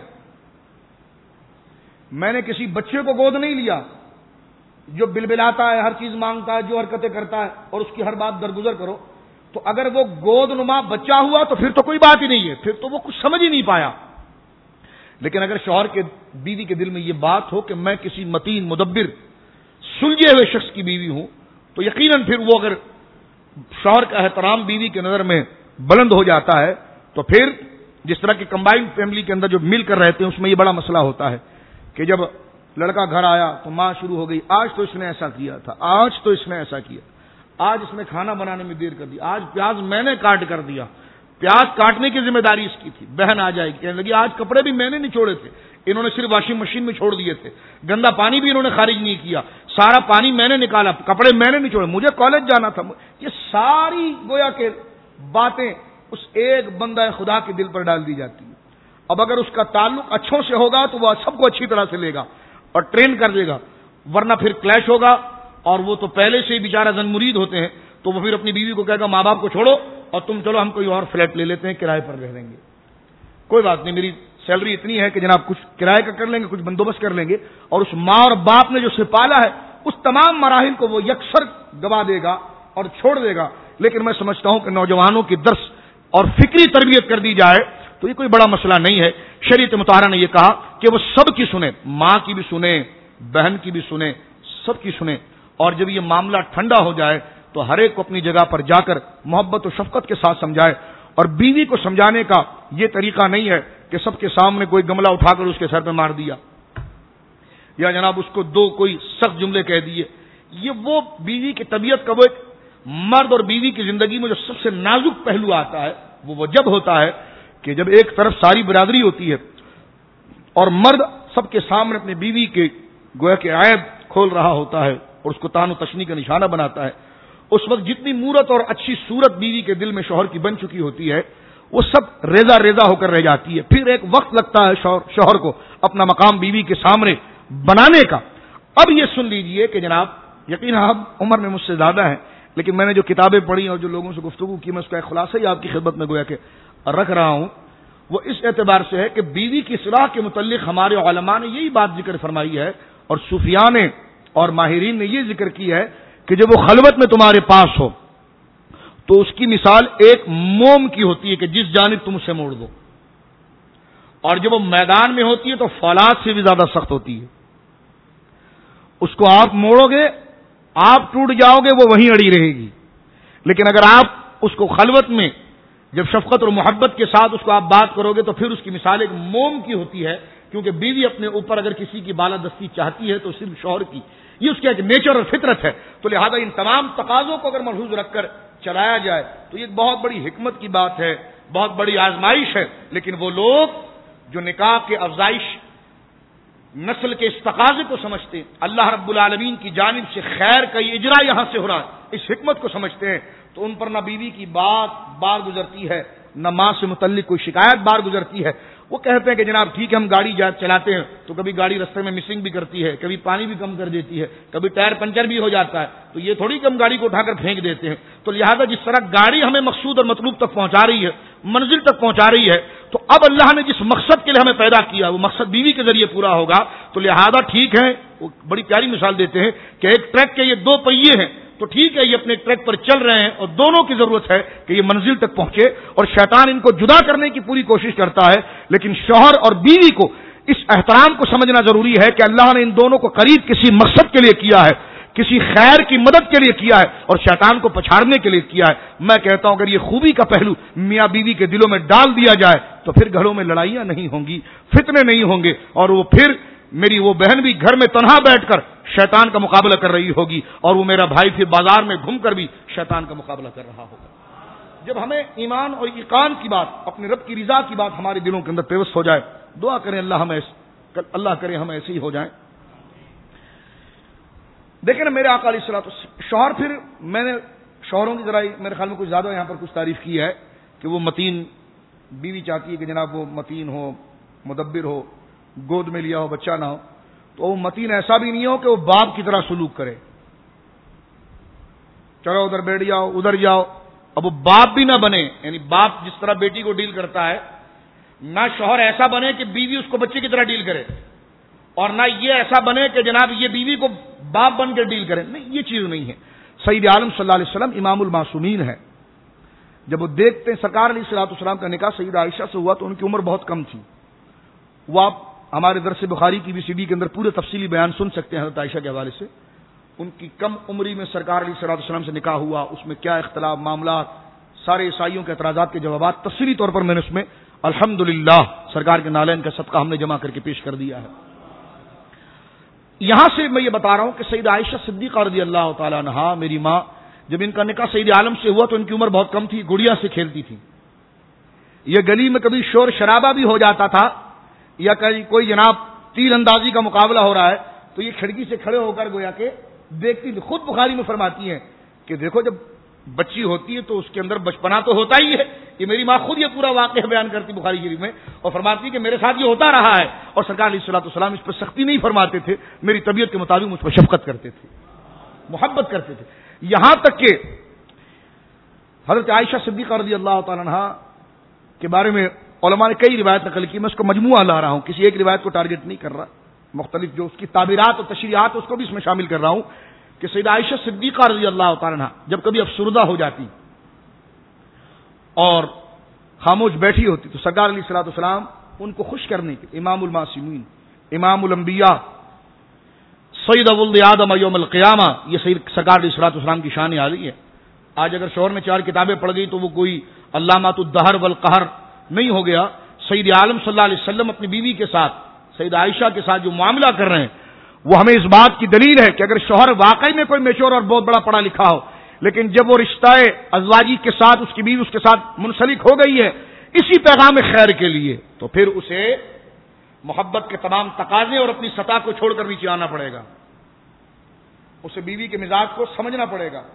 Speaker 1: میں نے کسی بچے کو گود نہیں لیا جو بلبلاتا ہے, ہر چیز مانگتا ہے, جو حرکتیں کرتا ہے, اور اس کی ہر بات درگزر کرو. تو اگر وہ گود نما بچہ ہوا تو پھر تو کوئی بات ہی نہیں ہے, پھر تو وہ کچھ سمجھ ہی نہیں پایا. لیکن اگر شوہر کے بیوی کے دل میں یہ بات ہو کہ میں کسی متین مدبر سلجھے ہوئے شخص کی بیوی ہوں, تو یقیناً پھر وہ اگر شوہر کا احترام بیوی کے نظر میں بلند ہو جاتا ہے تو پھر جس طرح کی کمبائنڈ فیملی کے اندر جو مل کر رہتے ہیں اس میں یہ بڑا مسئلہ ہوتا ہے کہ جب لڑکا گھر آیا تو ماں شروع ہو گئی, آج تو اس نے ایسا کیا تھا, آج تو اس نے ایسا کیا, آج اس نے کھانا بنانے میں دیر کر دی, آج پیاز میں نے کاٹ کر دیا, پیاز کاٹنے کی ذمہ داری اس کی تھی. بہن آ جائے گی کہنے لگی آج کپڑے بھی میں نے نچوڑے تھے, انہوں نے صرف واشنگ مشین میں چھوڑ دیے تھے, گندا پانی بھی انہوں نے خارج نہیں کیا, سارا پانی میں نے نکالا, کپڑے میں نے نچوڑے, مجھے کالج جانا تھا. یہ ساری گویا کہ باتیں اس ایک بندہ خدا کے دل پر ڈال دی جاتی ہیں. اب اگر اس کا تعلق اچھوں سے ہوگا تو وہ سب کو اچھی طرح سے لے گا اور ٹرین کر دے گا, ورنہ پھر کلیش ہوگا, اور وہ تو پہلے سے ہی بیچارہ زن مرید ہوتے ہیں, تو وہ پھر اپنی بیوی کو کہے گا ماں باپ کو چھوڑو اور تم چلو ہم کوئی اور فلیٹ لے لیتے ہیں, کرائے پر رہ لیں گے, کوئی بات نہیں, میری سیلری اتنی ہے کہ جناب کچھ کرائے کا کر لیں گے, کچھ بندوبست کر لیں گے. اور اس ماں اور باپ نے جو اسے پالا ہے اس تمام مراحل کو وہ یکسر گوا دے گا اور چھوڑ دے گا. لیکن میں سمجھتا ہوں کہ نوجوانوں کی درس اور فکری تربیت کر دی جائے تو یہ کوئی بڑا مسئلہ نہیں ہے. شریعت مطہرہ نے یہ کہا کہ وہ سب کی سنیں, ماں کی بھی سنیں, بہن کی بھی سنیں, سب کی سنیں, اور جب یہ معاملہ ٹھنڈا ہو جائے تو ہر ایک کو اپنی جگہ پر جا کر محبت و شفقت کے ساتھ سمجھائے. اور بیوی کو سمجھانے کا یہ طریقہ نہیں ہے کہ سب کے سامنے کوئی گملہ اٹھا کر اس کے سر پہ مار دیا یا جناب اس کو دو کوئی سخت جملے کہہ دیے. یہ وہ بیوی کی طبیعت کا وہ ایک مرد اور بیوی کی زندگی میں جو سب سے نازک پہلو آتا ہے وہ وہ جب ہوتا ہے کہ جب ایک طرف ساری برادری ہوتی ہے اور مرد سب کے سامنے اپنی بیوی کے گویا کے عیب کھول رہا ہوتا ہے اور اس کو تان و تشنی کا نشانہ بناتا ہے. اس وقت جتنی مورت اور اچھی صورت بیوی کے دل میں شوہر کی بن چکی ہوتی ہے وہ سب ریزہ ریزہ ہو کر رہ جاتی ہے. پھر ایک وقت لگتا ہے شوہر شوہر کو اپنا مقام بیوی کے سامنے بنانے کا. اب یہ سن لیجئے کہ جناب یقین آپ عمر میں مجھ سے زیادہ ہیں, لیکن میں نے جو کتابیں پڑھی اور جو لوگوں سے گفتگو کی میں اس کا ایک خلاصہ ہی آپ کی خدمت میں گویا کہ رکھ رہا ہوں. وہ اس اعتبار سے ہے کہ بیوی کی اصلاح کے متعلق ہمارے علماء نے یہی بات ذکر فرمائی ہے اور صوفیاء نے اور ماہرین نے یہ ذکر کی ہے کہ جب وہ خلوت میں تمہارے پاس ہو تو اس کی مثال ایک موم کی ہوتی ہے کہ جس جانب تم اسے موڑ دو, اور جب وہ میدان میں ہوتی ہے تو فولاد سے بھی زیادہ سخت ہوتی ہے. اس کو آپ موڑو گے آپ ٹوٹ جاؤ گے, وہ وہیں اڑی رہے گی. لیکن اگر آپ اس کو خلوت میں جب شفقت اور محبت کے ساتھ اس کو آپ بات کرو گے تو پھر اس کی مثال ایک موم کی ہوتی ہے, کیونکہ بیوی اپنے اوپر اگر کسی کی بالادستی چاہتی ہے تو صرف شوہر کی, یہ اس کا ایک نیچر اور فطرت ہے. تو لہذا ان تمام تقاضوں کو اگر ملحوظ رکھ کر چلایا جائے تو یہ بہت بڑی حکمت کی بات ہے, بہت بڑی آزمائش ہے. لیکن وہ لوگ جو نکاح کے افزائش نسل کے اس تقاضے کو سمجھتے ہیں, اللہ رب العالمین کی جانب سے خیر کا یہ اجرا یہاں سے ہو رہا ہے, اس حکمت کو سمجھتے ہیں, تو ان پر نہ بیوی کی بات بار گزرتی ہے نہ ماں سے متعلق کوئی شکایت بار گزرتی ہے. وہ کہتے ہیں کہ جناب ٹھیک ہے ہم گاڑی چلاتے ہیں تو کبھی گاڑی رستے میں مسنگ بھی کرتی ہے, کبھی پانی بھی کم کر دیتی ہے, کبھی ٹائر پنچر بھی ہو جاتا ہے, تو یہ تھوڑی کہ ہم گاڑی کو اٹھا کر پھینک دیتے ہیں. تو لہذا جس طرح گاڑی ہمیں مقصود اور مطلوب تک پہنچا رہی ہے, منزل تک پہنچا رہی ہے, تو اب اللہ نے جس مقصد کے لیے ہمیں پیدا کیا وہ مقصد بیوی کے ذریعے پورا ہوگا. تو لہذا ٹھیک ہے, وہ بڑی پیاری مثال دیتے ہیں کہ ایک ٹرک کے یہ دو پہیے ہیں, تو ٹھیک ہے یہ اپنے ٹریک پر چل رہے ہیں اور دونوں کی ضرورت ہے کہ یہ منزل تک پہنچے, اور شیطان ان کو جدا کرنے کی پوری کوشش کرتا ہے. لیکن شوہر اور بیوی کو اس احترام کو سمجھنا ضروری ہے کہ اللہ نے ان دونوں کو قریب کسی مقصد کے لیے کیا ہے, کسی خیر کی مدد کے لیے کیا ہے, اور شیطان کو پچھاڑنے کے لیے کیا ہے. میں کہتا ہوں اگر یہ خوبی کا پہلو میاں بیوی کے دلوں میں ڈال دیا جائے تو پھر گھروں میں لڑائیاں نہیں ہوں گی, فتنے نہیں ہوں گے, اور وہ پھر میری وہ بہن بھی گھر میں تنہا بیٹھ کر شیطان کا مقابلہ کر رہی ہوگی, اور وہ میرا بھائی پھر بازار میں گھوم کر بھی شیطان کا مقابلہ کر رہا ہوگا. جب ہمیں ایمان اور ایقان کی بات, اپنے رب کی رضا کی بات ہمارے دلوں کے اندر پیوست ہو جائے, دعا کریں اللہ ہمیں اللہ کرے ہم ایسے ہی ہو جائیں. دیکھیں نا میرے آقا علیہ الصلوۃ والسلام شوہر, پھر میں نے شوہروں کی ذرا میرے خیال میں کچھ زیادہ یہاں پر کچھ تعریف کی ہے کہ وہ متین, بیوی چاہتی ہے کہ جناب وہ متین ہو, مدبر ہو, گود میں لیا ہو, بچہ نہ ہو. تو وہ متین ایسا بھی نہیں ہو کہ وہ باپ کی طرح سلوک کرے, چلو ادھر بیٹھ جاؤ ادھر جاؤ. اب وہ باپ بھی نہ بنے, یعنی باپ جس طرح بیٹی کو ڈیل کرتا ہے, نہ شوہر ایسا بنے کہ بیوی اس کو بچے کی طرح ڈیل کرے, اور نہ یہ ایسا بنے کہ جناب یہ بیوی کو باپ بن کے ڈیل کرے. نہیں, یہ چیز نہیں ہے. سید عالم صلی اللہ علیہ وسلم امام المعصومین ہے. جب وہ دیکھتے ہیں سرکار علیہ الصلوۃ والسلام کا نکاح سید عائشہ سے ہوا تو ان کی عمر بہت کم تھی. وہ آپ ہمارے درس بخاری کی بھی سی ڈی کے اندر پورے تفصیلی بیان سن سکتے ہیں حضرت عائشہ کے حوالے سے. ان کی کم عمری میں سرکار علیہ الصلوۃ والسلام سے نکاح ہوا, اس میں کیا اختلاف معاملات, سارے عیسائیوں کے اعتراضات کے جوابات تفصیلی طور پر میں نے اس میں الحمدللہ سرکار کے نالین کا صدقہ ہم نے جمع کر کے پیش کر دیا ہے. یہاں سے میں یہ بتا رہا ہوں کہ سید عائشہ صدیقہ رضی اللہ تعالی عنہا, میری ماں, جب ان کا نکاح سید عالم سے ہوا تو ان کی عمر بہت کم تھی, گڑیا سے کھیلتی تھی. یہ گلی میں کبھی شور شرابہ بھی ہو جاتا تھا یا کوئی جناب تیر اندازی کا مقابلہ ہو رہا ہے تو یہ کھڑکی سے کھڑے ہو کر گویا کہ دیکھتی تھی. خود بخاری میں فرماتی ہیں کہ دیکھو جب بچی ہوتی ہے تو اس کے اندر بچپنا تو ہوتا ہی ہے. یہ میری ماں خود یہ پورا واقعہ بیان کرتی بخاری شریف میں, اور فرماتی کہ میرے ساتھ یہ ہوتا رہا ہے, اور سرکار علیہ الصلوۃ والسلام اس پر سختی نہیں فرماتے تھے, میری طبیعت کے مطابق مجھ پر شفقت کرتے تھے, محبت کرتے تھے. یہاں تک کہ حضرت عائشہ صدیقہ رضی اللہ تعالی عنہا کے بارے میں علماء نے کئی روایت نقل کی. میں اس کو مجموعہ لا رہا ہوں, کسی ایک روایت کو ٹارگٹ نہیں کر رہا, مختلف جو اس کی تعبیرات اور تشریحات اس کو بھی اس میں شامل کر رہا ہوں کہ سیدہ عائشہ صدیقہ رضی اللہ تعالی عنہا جب کبھی افسردہ ہو جاتی اور خاموش بیٹھی ہوتی تو سرکار علیہ الصلوۃ والسلام ان کو خوش کرنے کے, امام المعصومین, امام الانبیاء, سید ولد آدم یوم القیامہ, یہ سید سرکار علیہ الصلوۃ والسلام کی شان عالی ہے. آج اگر شوہر میں چار کتابیں پڑھ گئی تو وہ کوئی علامات الدہر والقہر نہیں ہو گیا. سید عالم صلی اللہ علیہ وسلم اپنی بیوی کے ساتھ, سید عائشہ کے ساتھ جو معاملہ کر رہے ہیں وہ ہمیں اس بات کی دلیل ہے کہ اگر شوہر واقعی میں کوئی میچور اور بہت بڑا پڑھا لکھا ہو, لیکن جب وہ رشتہ ازواجی کے ساتھ اس کی بیوی اس کے ساتھ منسلک ہو گئی ہے اسی پیغام خیر کے لیے, تو پھر اسے محبت کے تمام تقاضے اور اپنی سطح کو چھوڑ کر نیچے آنا پڑے گا. اسے بیوی کے مزاج کو سمجھنا پڑے گا.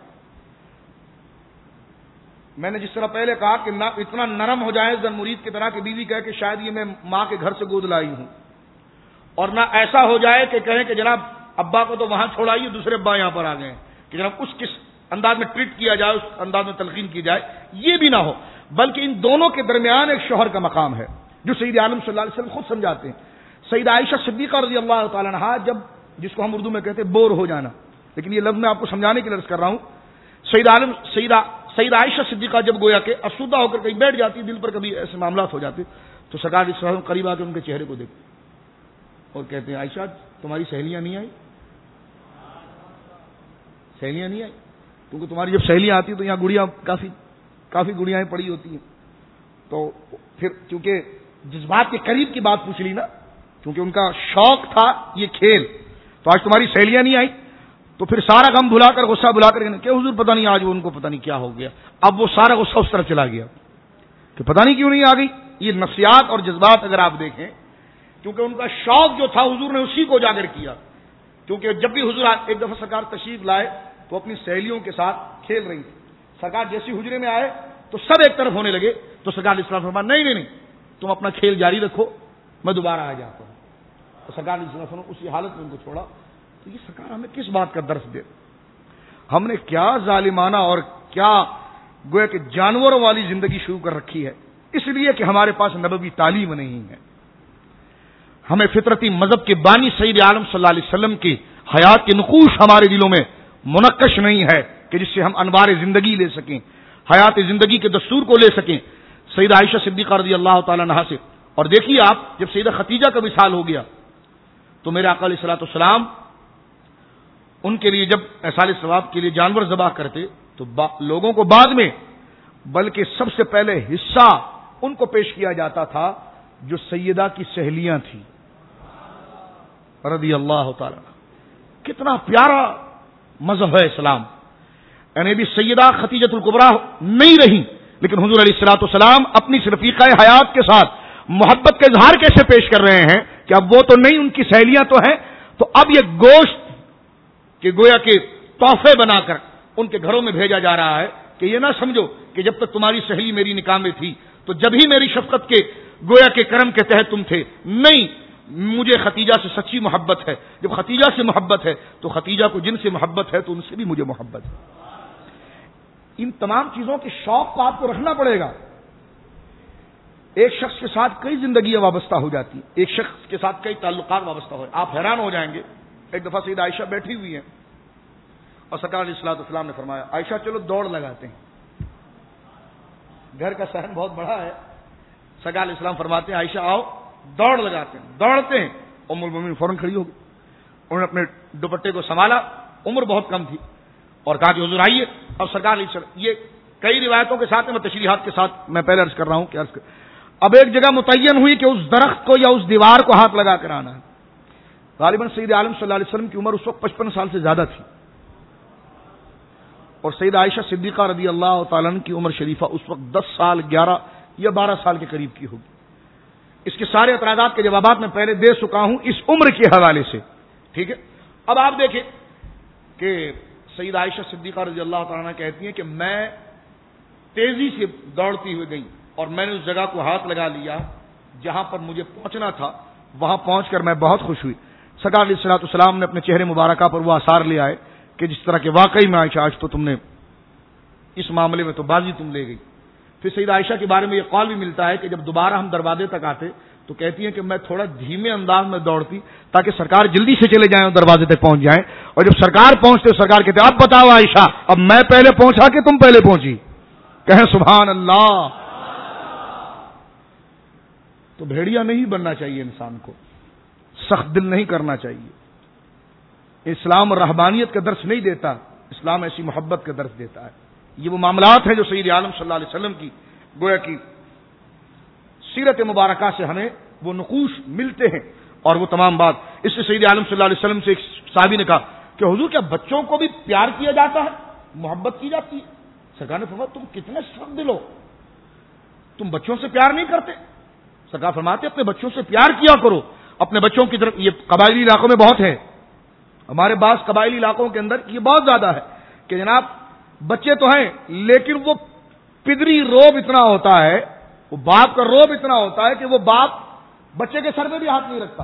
Speaker 1: میں نے جس طرح پہلے کہا کہ نہ اتنا نرم ہو جائے زن مرید کی طرح کہ بیوی کہے کہ شاید یہ میں ماں کے گھر سے گود لائی ہوں, اور نہ ایسا ہو جائے کہ کہیں کہ جناب ابا کو تو وہاں چھوڑائیے دوسرے ابا یہاں پر آ گئے, کہ جناب اس کس انداز میں ٹریٹ کیا جائے, اس انداز میں تلقین کی جائے, یہ بھی نہ ہو. بلکہ ان دونوں کے درمیان ایک شوہر کا مقام ہے جو سید عالم صلی اللہ علیہ وسلم خود سمجھاتے ہیں. سید عائشہ صدیقہ رضی اللہ تعالی عنہا, جب جس کو ہم اردو میں کہتے ہیں بور ہو جانا, لیکن یہ لفظ میں آپ کو سمجھانے کے لیے عرض کر رہا ہوں. سید عالم سیدہ سید عائشہ صدیقہ جب گویا کہ افسردہ ہو کر کہیں بیٹھ جاتی, دل پر کبھی ایسے معاملات ہو جاتے, تو سرکار علیہ السلام قریب آ کے ان کے چہرے کو دیکھتے اور کہتے ہیں عائشہ تمہاری سہیلیاں نہیں آئی, سہیلیاں نہیں آئی, کیونکہ تمہاری جب سہیلیاں آتی تو یہاں گڑیاں کافی کافی گڑیاں پڑی ہوتی ہیں. تو پھر چونکہ جذبات کے قریب کی بات پوچھ لی نا, کیونکہ ان کا شوق تھا یہ کھیل, تو آج تمہاری سہیلیاں نہیں آئی, تو پھر سارا غم بھلا کر غصہ بھلا کر کہ حضور پتہ نہیں آج وہ ان کو پتہ نہیں کیا ہو گیا. اب وہ سارا غصہ اس طرف چلا گیا کہ پتہ نہیں کیوں نہیں آ گئی. یہ نفسیات اور جذبات اگر آپ دیکھیں, کیونکہ ان کا شوق جو تھا حضور نے اسی کو اجاگر کیا. کیونکہ جب بھی حضور ایک دفعہ سرکار تشریف لائے تو اپنی سہیلیوں کے ساتھ کھیل رہی تھی. سرکار جیسی حجرے میں آئے تو سب ایک طرف ہونے لگے. تو سرکار علیہ السلام فرمایا نہیں نہیں نہیں تم اپنا کھیل جاری رکھو, میں دوبارہ آ جاتا ہوں. تو سرکار علیہ السلام اسی حالت میں ان کو چھوڑا. تو یہ سرکار ہمیں کس بات کا درس دے؟ ہم نے کیا ظالمانہ اور کیا گویا کہ جانوروں والی زندگی شروع کر رکھی ہے, اس لیے کہ ہمارے پاس نبوی تعلیم نہیں ہے. ہمیں فطرتی مذہب کے بانی سید عالم صلی اللہ علیہ وسلم کی حیات کے نقوش ہمارے دلوں میں منقش نہیں ہے کہ جس سے ہم انوار زندگی لے سکیں, حیات زندگی کے دستور کو لے سکیں. سیدہ عائشہ صدیقہ رضی اللہ تعالی عنہا سے, اور دیکھیے آپ جب سیدہ خدیجہ کا وصال ہو گیا تو میرے آقا علیہ الصلوۃ والسلام ان کے لیے جب ایصال ثواب کے لیے جانور ذبح کرتے تو لوگوں کو بعد میں, بلکہ سب سے پہلے حصہ ان کو پیش کیا جاتا تھا جو سیدہ کی سہیلیاں تھیں رضی اللہ تعالی. کتنا پیارا مذہب ہے اسلام. یعنی بھی سیدہ خدیجۃ الکبریٰ نہیں رہی, لیکن حضور علیہ الصلوۃ والسلام اپنی رفیقہ حیات کے ساتھ محبت کا اظہار کیسے پیش کر رہے ہیں کہ اب وہ تو نہیں, ان کی سہیلیاں تو ہیں, تو اب یہ گوشت کہ گویا کہ تحفے بنا کر ان کے گھروں میں بھیجا جا رہا ہے کہ یہ نہ سمجھو کہ جب تک تمہاری سہیلی میری نکاح میں تھی تو جب ہی میری شفقت کے گویا کے کرم کے تحت تم تھے. نہیں, مجھے ختیجہ سے سچی محبت ہے. جب ختیجہ سے محبت ہے تو ختیجہ کو جن سے محبت ہے تو ان سے بھی مجھے محبت ہے. ان تمام چیزوں کے شوق کو آپ کو رکھنا پڑے گا. ایک شخص کے ساتھ کئی زندگیاں وابستہ ہو جاتی ہیں, ایک شخص کے ساتھ کئی تعلقات وابستہ ہو, آپ حیران ہو جائیں گے. ایک دفعہ سیدہ عائشہ بیٹھی ہوئی ہیں اور سرکار علیہ الصلوۃ والسلام نے فرمایا عائشہ چلو دوڑ لگاتے ہیں. گھر کا صحن بہت بڑا ہے. سرکار علیہ السلام فرماتے ہیں عائشہ آؤ دوڑ لگاتے ہیں. دوڑتے ہیں, ام المومنین فوراً کھڑی ہو گئی. انہوں نے اپنے دوپٹے کو سنبھالا, عمر بہت کم تھی, اور کہا کہ حضور آئیے. اب سرکار علیہ السلام, یہ کئی روایتوں کے ساتھ میں تشریحات کے ساتھ میں پہلے عرض کر رہا ہوں کہ عرض کر اب ایک جگہ متعین ہوئی کہ اس درخت کو یا اس دیوار کو ہاتھ لگا کر آنا ہے. غالباً سید عالم صلی اللہ علیہ وسلم کی عمر اس وقت پچپن سال سے زیادہ تھی, اور سید عائشہ صدیقہ رضی اللہ تعالیٰ عنہ کی عمر شریفہ اس وقت دس سال گیارہ یا بارہ سال کے قریب کی ہوگی. اس کے سارے اعتراضات کے جوابات میں پہلے دے چکا ہوں اس عمر کے حوالے سے. ٹھیک ہے, اب آپ دیکھیں کہ سید عائشہ صدیقہ رضی اللہ تعالیٰ عنہ کہتی ہیں کہ میں تیزی سے دوڑتی ہوئی گئی اور میں نے اس جگہ کو ہاتھ لگا لیا جہاں پر مجھے پہنچنا تھا. وہاں پہنچ کر میں بہت خوش ہوئی. سرکار علیہ الصلوۃ والسلام نے اپنے چہرے مبارکہ پر وہ آثار لے آئے کہ جس طرح کہ واقعی میں عائشہ آج تو تم نے اس معاملے میں تو بازی تم لے گئی. پھر سیدہ عائشہ کے بارے میں یہ قول بھی ملتا ہے کہ جب دوبارہ ہم دروازے تک آتے تو کہتی ہیں کہ میں تھوڑا دھیمے انداز میں دوڑتی تاکہ سرکار جلدی سے چلے جائیں اور دروازے تک پہنچ جائیں, اور جب سرکار پہنچتے سرکار کہتے اب بتاؤ عائشہ اب میں پہلے پہنچا کہ تم پہلے پہنچی. کہیں سبحان اللہ. تو بھیڑیا نہیں بننا چاہیے انسان کو, سخت دل نہیں کرنا چاہیے. اسلام رہبانیت کا درس نہیں دیتا, اسلام ایسی محبت کا درس دیتا ہے. یہ وہ معاملات ہیں جو سید عالم صلی اللہ علیہ وسلم کی گویا کی سیرت مبارکہ سے ہمیں وہ نقوش ملتے ہیں, اور وہ تمام بات. اس سے سید عالم صلی اللہ علیہ وسلم سے ایک صحابی نے کہا کہ حضور کیا بچوں کو بھی پیار کیا جاتا ہے, محبت کی جاتی ہے؟ سرکار نے فرمایا تم کتنے سخت دل ہو, تم بچوں سے پیار نہیں کرتے؟ سرکار فرماتے اپنے بچوں سے پیار کیا کرو. اپنے بچوں کی طرف, یہ قبائلی علاقوں میں بہت ہے, ہمارے بعض قبائلی علاقوں کے اندر یہ بہت زیادہ ہے کہ جناب بچے تو ہیں لیکن وہ پدری روب اتنا ہوتا ہے, وہ باپ کا روب اتنا ہوتا ہے کہ وہ باپ بچے کے سر میں بھی ہاتھ نہیں رکھتا.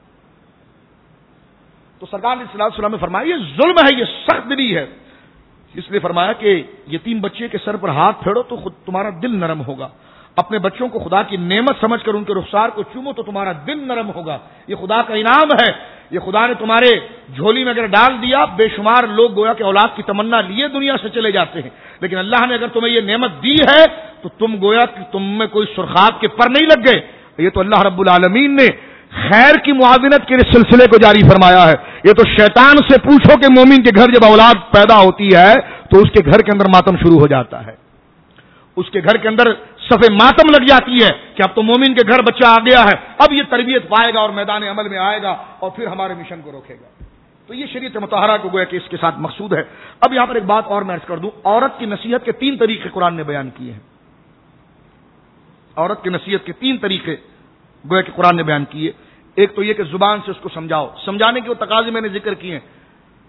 Speaker 1: تو سرکار نے صلی اللہ علیہ وسلم نے فرمایا یہ ظلم ہے, یہ سخت دلی ہے. اس لیے فرمایا کہ یتیم بچے کے سر پر ہاتھ پھیرو تو خود تمہارا دل نرم ہوگا. اپنے بچوں کو خدا کی نعمت سمجھ کر ان کے رخسار کو چومو تو تمہارا دل نرم ہوگا. یہ خدا کا انعام ہے, یہ خدا نے تمہارے جھولی میں اگر ڈال دیا. بے شمار لوگ گویا کہ اولاد کی تمنا لیے دنیا سے چلے جاتے ہیں, لیکن اللہ نے اگر تمہیں یہ نعمت دی ہے تو تم گویا کہ تم میں کوئی سرخاب کے پر نہیں لگ گئے. یہ تو اللہ رب العالمین نے خیر کی معاونت کے سلسلے کو جاری فرمایا ہے. یہ تو شیطان سے پوچھو کہ مومن کے گھر جب اولاد پیدا ہوتی ہے تو اس کے گھر کے اندر ماتم شروع ہو جاتا ہے, اس کے گھر کے اندر صفے ماتم لگ جاتی ہے کہ اب تو مومن کے گھر بچہ آ گیا ہے, اب یہ تربیت پائے گا اور میدان عمل میں آئے گا اور پھر ہمارے مشن کو روکے گا. تو یہ شریعت مطہرہ کو گویا کہ اس کے ساتھ مقصود ہے. اب یہاں پر ایک بات اور میں عرض کر دوں, عورت کی نصیحت کے تین طریقے قرآن نے بیان کیے ہیں. عورت کی نصیحت کے تین طریقے گویا کہ قرآن نے بیان کیے. ایک تو یہ کہ زبان سے اس کو سمجھاؤ, سمجھانے کے وہ تقاضے میں نے ذکر کیے ہیں.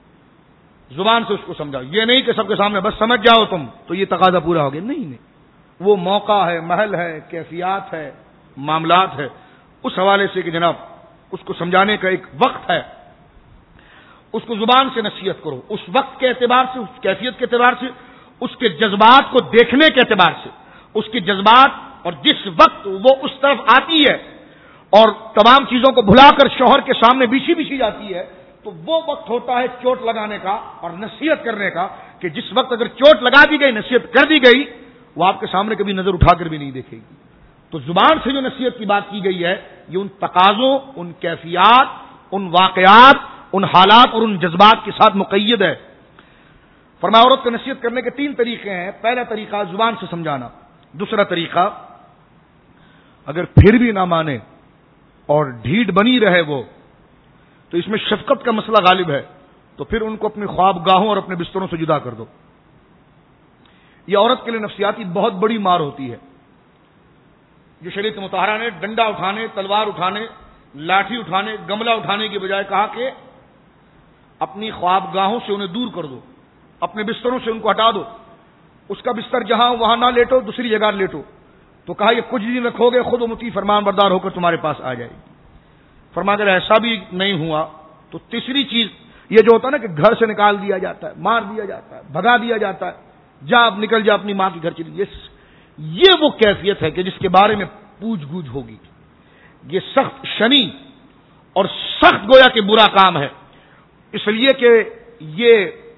Speaker 1: زبان سے اس کو سمجھاؤ, یہ نہیں کہ سب کے سامنے بس سمجھ جاؤ تم تو یہ تقاضا پورا ہو گیا, نہیں نہیں. وہ موقع ہے، محل ہے، کیفیات ہے، معاملات ہے، اس حوالے سے کہ جناب اس کو سمجھانے کا ایک وقت ہے، اس کو زبان سے نصیحت کرو، اس وقت کے اعتبار سے، اس کیفیت کے اعتبار سے، اس کے جذبات کو دیکھنے کے اعتبار سے، اس کے جذبات اور جس وقت وہ اس طرف آتی ہے اور تمام چیزوں کو بھلا کر شوہر کے سامنے بچھی بچھی جاتی ہے، تو وہ وقت ہوتا ہے چوٹ لگانے کا اور نصیحت کرنے کا، کہ جس وقت اگر چوٹ لگا دی گئی، نصیحت کر دی گئی، وہ آپ کے سامنے کبھی نظر اٹھا کر بھی نہیں دیکھے گی۔ تو زبان سے جو نصیحت کی بات کی گئی ہے، یہ ان تقاضوں، ان کیفیات، ان واقعات، ان حالات اور ان جذبات کے ساتھ مقید ہے۔ فرمایا عورت کو نصیحت کرنے کے تین طریقے ہیں۔ پہلا طریقہ زبان سے سمجھانا، دوسرا طریقہ اگر پھر بھی نہ مانے اور ڈھیٹ بنی رہے وہ، تو اس میں شفقت کا مسئلہ غالب ہے، تو پھر ان کو اپنی خواب گاہوں اور اپنے بستروں سے جدا کر دو۔ یہ عورت کے لیے نفسیاتی بہت بڑی مار ہوتی ہے، جو شریعت مطہرہ نے ڈنڈا اٹھانے، تلوار اٹھانے، لاٹھی اٹھانے، گملہ اٹھانے کے بجائے کہا کہ اپنی خواب گاہوں سے انہیں دور کر دو، اپنے بستروں سے ان کو ہٹا دو، اس کا بستر جہاں وہاں نہ لیٹو، دوسری جگہ لیٹو۔ تو کہا یہ کچھ دن رکھو گے، خود و مطیع فرمان بردار ہو کر تمہارے پاس آ جائے گی۔ فرما اگر ایسا بھی نہیں ہوا تو تیسری چیز یہ جو ہوتا ہے نا کہ گھر سے نکال دیا جاتا ہے، مار دیا جاتا ہے، بھگا دیا جاتا ہے، جا اب نکل جا اپنی ماں کے گھر چلی، یہ وہ کیفیت ہے کہ جس کے بارے میں پوچھ گچھ ہوگی۔ یہ سخت شنی اور سخت گویا کہ برا کام ہے، اس لیے کہ یہ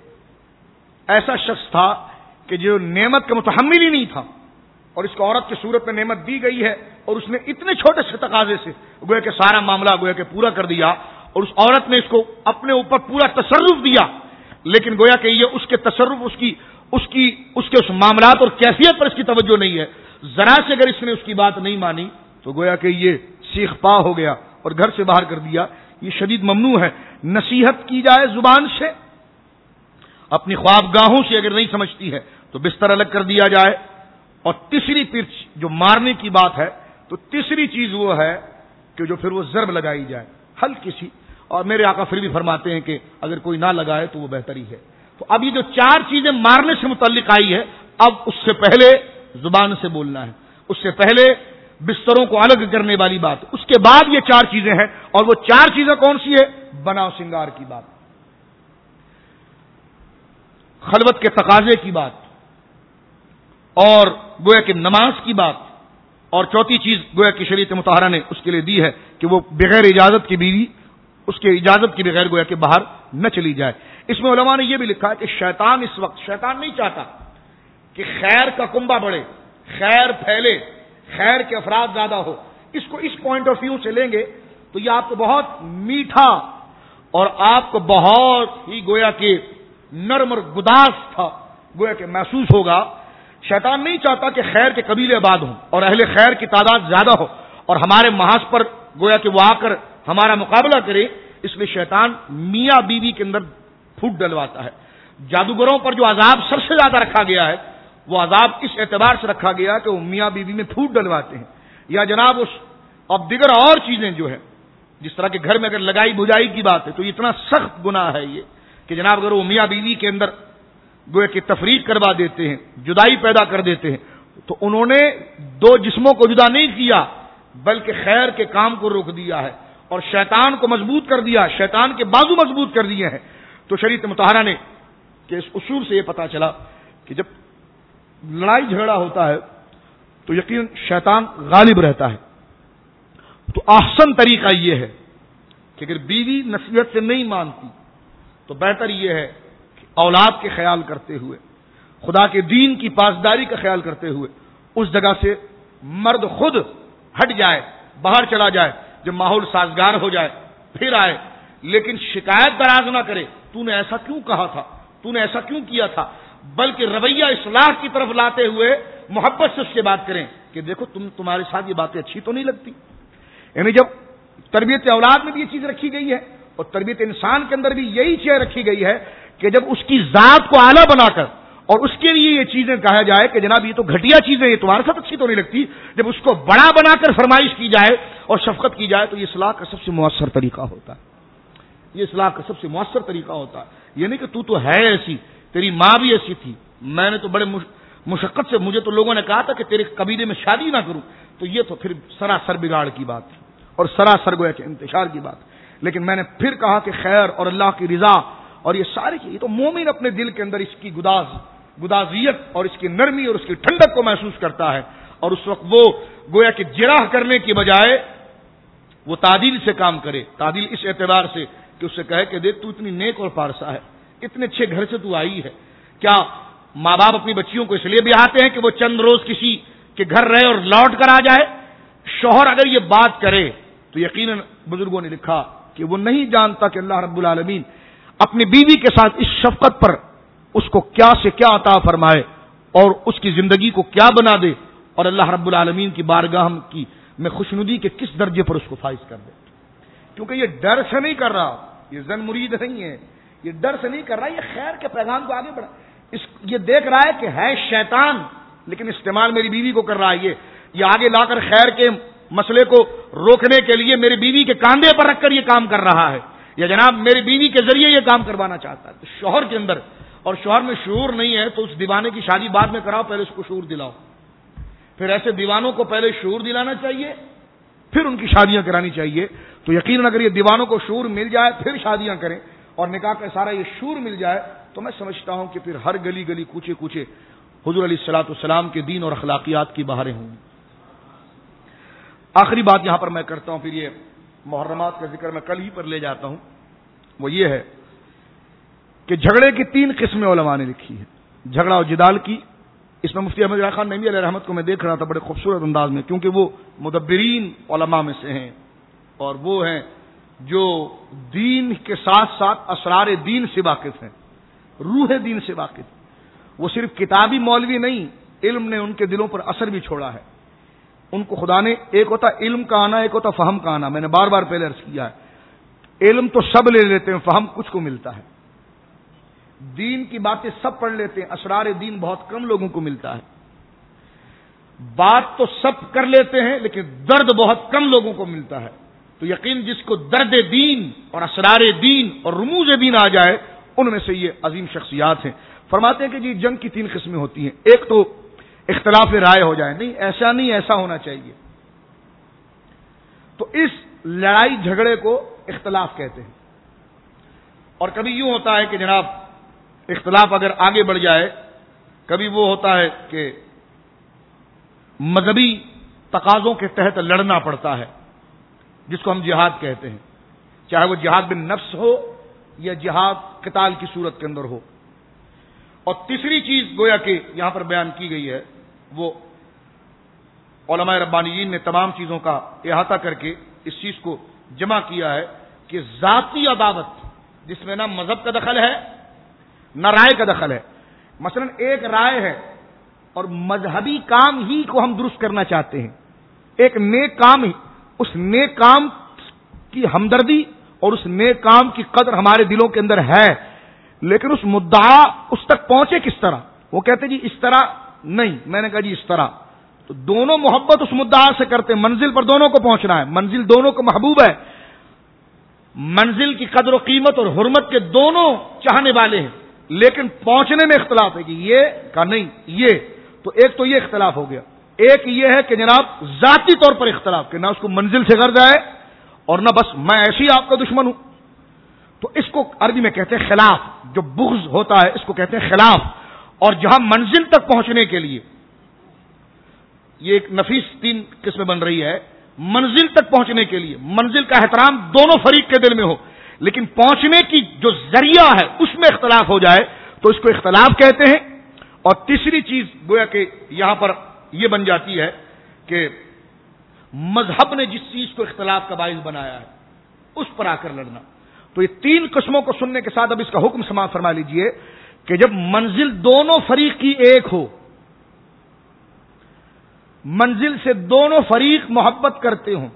Speaker 1: ایسا شخص تھا کہ جو نعمت کا متحمل ہی نہیں تھا، اور اس کو عورت کی صورت میں نعمت دی گئی ہے، اور اس نے اتنے چھوٹے سے تقاضے سے گویا کہ سارا معاملہ گویا کہ پورا کر دیا، اور اس عورت نے اس کو اپنے اوپر پورا تصرف دیا، لیکن گویا کہ یہ اس کے تصرف، اس کی اس کی اس کے اس معاملات اور کیفیت پر اس کی توجہ نہیں ہے۔ ذرا سے اگر اس نے اس کی بات نہیں مانی تو گویا کہ یہ سیخ پا ہو گیا اور گھر سے باہر کر دیا۔ یہ شدید ممنوع ہے۔ نصیحت کی جائے زبان سے، اپنی خواب گاہوں سے اگر نہیں سمجھتی ہے تو بستر الگ کر دیا جائے، اور تیسری پھر جو مارنے کی بات ہے تو تیسری چیز وہ ہے کہ جو پھر وہ ضرب لگائی جائے ہلکی سی، اور میرے آقا پھر بھی فرماتے ہیں کہ اگر کوئی نہ لگائے تو وہ بہتری ہے۔ تو اب یہ جو چار چیزیں مارنے سے متعلق آئی ہے، اب اس سے پہلے زبان سے بولنا ہے، اس سے پہلے بستروں کو الگ کرنے والی بات، اس کے بعد یہ چار چیزیں ہیں، اور وہ چار چیزیں کون سی ہے؟ بناؤ سنگار کی بات، خلوت کے تقاضے کی بات، اور گویا کہ نماز کی بات، اور چوتھی چیز گویا کہ شریعت مطہرہ نے اس کے لیے دی ہے کہ وہ بغیر اجازت کی بیوی اس کے اجازت کے بغیر گویا کہ باہر نہ چلی جائے۔ اس میں علماء نے یہ بھی لکھا ہے کہ شیطان اس وقت شیطان نہیں چاہتا کہ خیر کا کنبہ بڑھے، خیر پھیلے، خیر کے افراد زیادہ ہو۔ اس کو اس پوائنٹ آف ویو سے لیں گے تو یہ آپ کو بہت میٹھا اور آپ کو بہت ہی گویا کہ نرم اور گداز تھا گویا کہ محسوس ہوگا۔ شیطان نہیں چاہتا کہ خیر کے قبیلے آباد ہوں اور اہل خیر کی تعداد زیادہ ہو اور ہمارے محاذ پر گویا کہ وہ آ کر ہمارا مقابلہ کرے، اس لیے شیطان میاں بیوی کے اندر پھوٹ ڈلواتا ہے۔ جادوگروں پر جو عذاب سب سے زیادہ رکھا گیا ہے وہ عذاب اس اعتبار سے رکھا گیا کہ وہ میاں بیوی میں پھوٹ ڈلواتے ہیں، یا جناب اس اب دیگر اور چیزیں جو ہے، جس طرح کے گھر میں اگر لگائی بجائی کی بات ہے تو اتنا سخت گناہ ہے یہ کہ جناب اگر وہ میاں بیوی کے اندر گویا کہ تفریق کروا دیتے ہیں، جدائی پیدا کر دیتے ہیں، تو انہوں نے دو جسموں کو جدا نہیں کیا بلکہ خیر کے کام کو روک دیا ہے اور شیطان کو مضبوط کر دیا، شیطان کے بازو مضبوط کر دیے ہیں۔ تو شریعت مطہرہ نے کہ اس اصول سے یہ پتا چلا کہ جب لڑائی جھگڑا ہوتا ہے تو یقین شیطان غالب رہتا ہے، تو احسن طریقہ یہ ہے کہ اگر بیوی نصیحت سے نہیں مانتی تو بہتر یہ ہے کہ اولاد کے خیال کرتے ہوئے، خدا کے دین کی پاسداری کا خیال کرتے ہوئے اس جگہ سے مرد خود ہٹ جائے، باہر چلا جائے، جب ماحول سازگار ہو جائے پھر آئے، لیکن شکایت دراز نہ کرے تو نے ایسا کیوں کہا تھا، تو نے ایسا کیوں کیا تھا، بلکہ رویہ اصلاح کی طرف لاتے ہوئے محبت سے اس سے بات کریں کہ دیکھو تم تمہارے ساتھ یہ باتیں اچھی تو نہیں لگتی۔ یعنی جب تربیت اولاد میں بھی یہ چیز رکھی گئی ہے اور تربیت انسان کے اندر بھی یہی چیز رکھی گئی ہے کہ جب اس کی ذات کو اعلیٰ بنا کر اور اس کے لیے یہ چیزیں کہا جائے کہ جناب یہ تو گھٹیا چیزیں یہ تمہارے ساتھ اچھی تو نہیں لگتی، جب اس کو بڑا بنا کر فرمائش کی جائے اور شفقت کی جائے تو یہ اصلاح کا سب سے مؤثر طریقہ ہوتا ہے۔ یہ اصلاح کا سب سے مؤثر طریقہ ہوتا ہے۔ یہ نہیں کہ تو تو ہے ایسی، تیری ماں بھی ایسی تھی، میں نے تو بڑے مشقت سے مجھے تو لوگوں نے کہا تھا کہ تیرے قبیلے میں شادی نہ کروں، تو یہ تو پھر سراسر بگاڑ کی بات ہے اور سراسر گویا کہ انتشار کی بات. لیکن میں نے پھر کہا کہ خیر اور اللہ کی رضا اور یہ ساری چیزیں تو مومن اپنے دل کے اندر اس کی گداز گدازیت اور اس کی نرمی اور اس کی ٹھنڈک کو محسوس کرتا ہے، اور اس وقت وہ گویا کہ جراح کرنے کی بجائے وہ تعدیل سے کام کرے. تعدیل اس اعتبار سے کہ اس سے کہے کہ دیکھ تو اتنی نیک اور پارسا ہے، اتنے اچھے گھر سے تو آئی ہے، کیا ماں باپ اپنی بچیوں کو اس لیے بیاہتے ہیں کہ وہ چند روز کسی کے گھر رہے اور لوٹ کر آ جائے؟ شوہر اگر یہ بات کرے تو یقیناً بزرگوں نے لکھا کہ وہ نہیں جانتا کہ اللہ رب العالمین اپنی بیوی کے ساتھ اس شفقت پر اس کو کیا سے کیا عطا فرمائے اور اس کی زندگی کو کیا بنا دے، اور اللہ رب العالمین کی بارگاہ کی میں خوشنودی کے کس درجے پر اس کو فائز کر دے. کیونکہ یہ ڈر سے نہیں کر رہا، یہ زن مرید نہیں ہے، یہ ڈر سے نہیں کر رہا، یہ خیر کے پیغام کو آگے بڑھا. اس یہ دیکھ رہا ہے کہ ہے شیطان لیکن استعمال میری بیوی کو کر رہا ہے، یہ یہ آگے لا کر خیر کے مسئلے کو روکنے کے لیے میری بیوی کے کاندھے پر رکھ کر یہ کام کر رہا ہے، یا جناب میری بیوی کے ذریعے یہ کام کروانا چاہتا ہے. تو شوہر کے اندر اور شوہر میں شعور نہیں ہے تو اس دیوانے کی شادی بعد میں کراؤ، پہلے اس کو شعور دلاؤ. پھر ایسے دیوانوں کو پہلے شعور دلانا چاہیے، پھر ان کی شادیاں کرانی چاہیے. تو یقیناً اگر یہ دیوانوں کو شعور مل جائے پھر شادیاں کریں اور نکاح کا سارا یہ شعور مل جائے تو میں سمجھتا ہوں کہ پھر ہر گلی گلی کوچے کوچے حضور علیہ الصلوۃ والسلام کے دین اور اخلاقیات کی بہاریں ہوں گی. آخری بات یہاں پر میں کرتا ہوں، پھر یہ محرمات کا ذکر میں کل ہی پر لے جاتا ہوں، وہ یہ ہے کہ جھگڑے کی تین قسمیں علماء نے لکھی ہے. جھگڑا اور جدال کی، اس میں مفتی احمد خان نعیمی علیہ رحمت کو میں دیکھ رہا تھا بڑے خوبصورت انداز میں، کیونکہ وہ مدبرین علماء میں سے ہیں اور وہ ہیں جو دین کے ساتھ ساتھ اسرار دین سے واقف ہیں، روح دین سے واقف. وہ صرف کتابی مولوی نہیں، علم نے ان کے دلوں پر اثر بھی چھوڑا ہے. ان کو خدا نے، ایک ہوتا علم کا آنا، ایک ہوتا فہم کا آنا. میں نے بار بار پہلے عرض کیا ہے، علم تو سب لے لیتے ہیں، فہم کچھ کو ملتا ہے. دین کی باتیں سب پڑھ لیتے ہیں، اسرار دین بہت کم لوگوں کو ملتا ہے. بات تو سب کر لیتے ہیں لیکن درد بہت کم لوگوں کو ملتا ہے. تو یقین جس کو درد دین اور اسرار دین اور رموز دین آ جائے ان میں سے یہ عظیم شخصیات ہیں. فرماتے ہیں کہ جی جنگ کی تین قسمیں ہوتی ہیں. ایک تو اختلاف رائے ہو جائے، نہیں ایسا نہیں ایسا ہونا چاہیے، تو اس لڑائی جھگڑے کو اختلاف کہتے ہیں. اور کبھی یوں ہوتا ہے کہ جناب اختلاف اگر آگے بڑھ جائے، کبھی وہ ہوتا ہے کہ مذہبی تقاضوں کے تحت لڑنا پڑتا ہے جس کو ہم جہاد کہتے ہیں، چاہے وہ جہاد بن نفس ہو یا جہاد قتال کی صورت کے اندر ہو. اور تیسری چیز گویا کہ یہاں پر بیان کی گئی ہے، وہ علماء ربانیین نے تمام چیزوں کا احاطہ کر کے اس چیز کو جمع کیا ہے کہ ذاتی عداوت جس میں نہ مذہب کا دخل ہے نہ رائے کا دخل ہے. مثلا ایک رائے ہے اور مذہبی کام ہی کو ہم درست کرنا چاہتے ہیں، ایک نیک کام ہی، اس نیک کام کی ہمدردی اور اس نیک کام کی قدر ہمارے دلوں کے اندر ہے، لیکن اس مدعا اس تک پہنچے کس طرح؟ وہ کہتے جی اس طرح نہیں، میں نے کہا جی اس طرح. تو دونوں محبت اس مدعا سے کرتے ہیں، منزل پر دونوں کو پہنچنا ہے، منزل دونوں کو محبوب ہے، منزل کی قدر و قیمت اور حرمت کے دونوں چاہنے والے ہیں، لیکن پہنچنے میں اختلاف ہے کہ یہ کا نہیں یہ. تو ایک تو یہ اختلاف ہو گیا. ایک یہ ہے کہ جناب ذاتی طور پر اختلاف کہ نہ اس کو منزل سے غرض آئے اور نہ بس میں ایسی آپ کا دشمن ہوں. تو اس کو عربی میں کہتے ہیں خلاف. جو بغض ہوتا ہے اس کو کہتے ہیں خلاف. اور جہاں منزل تک پہنچنے کے لیے یہ ایک نفیس تین قسمیں بن رہی ہے، منزل تک پہنچنے کے لیے منزل کا احترام دونوں فریق کے دل میں ہو، لیکن پہنچنے کی جو ذریعہ ہے اس میں اختلاف ہو جائے تو اس کو اختلاف کہتے ہیں. اور تیسری چیز گویا کہ یہاں پر یہ بن جاتی ہے کہ مذہب نے جس چیز کو اختلاف کا باعث بنایا ہے اس پر آ کر لڑنا. تو یہ تین قسموں کو سننے کے ساتھ اب اس کا حکم سماعت فرما لیجئے کہ جب منزل دونوں فریق کی ایک ہو، منزل سے دونوں فریق محبت کرتے ہوں،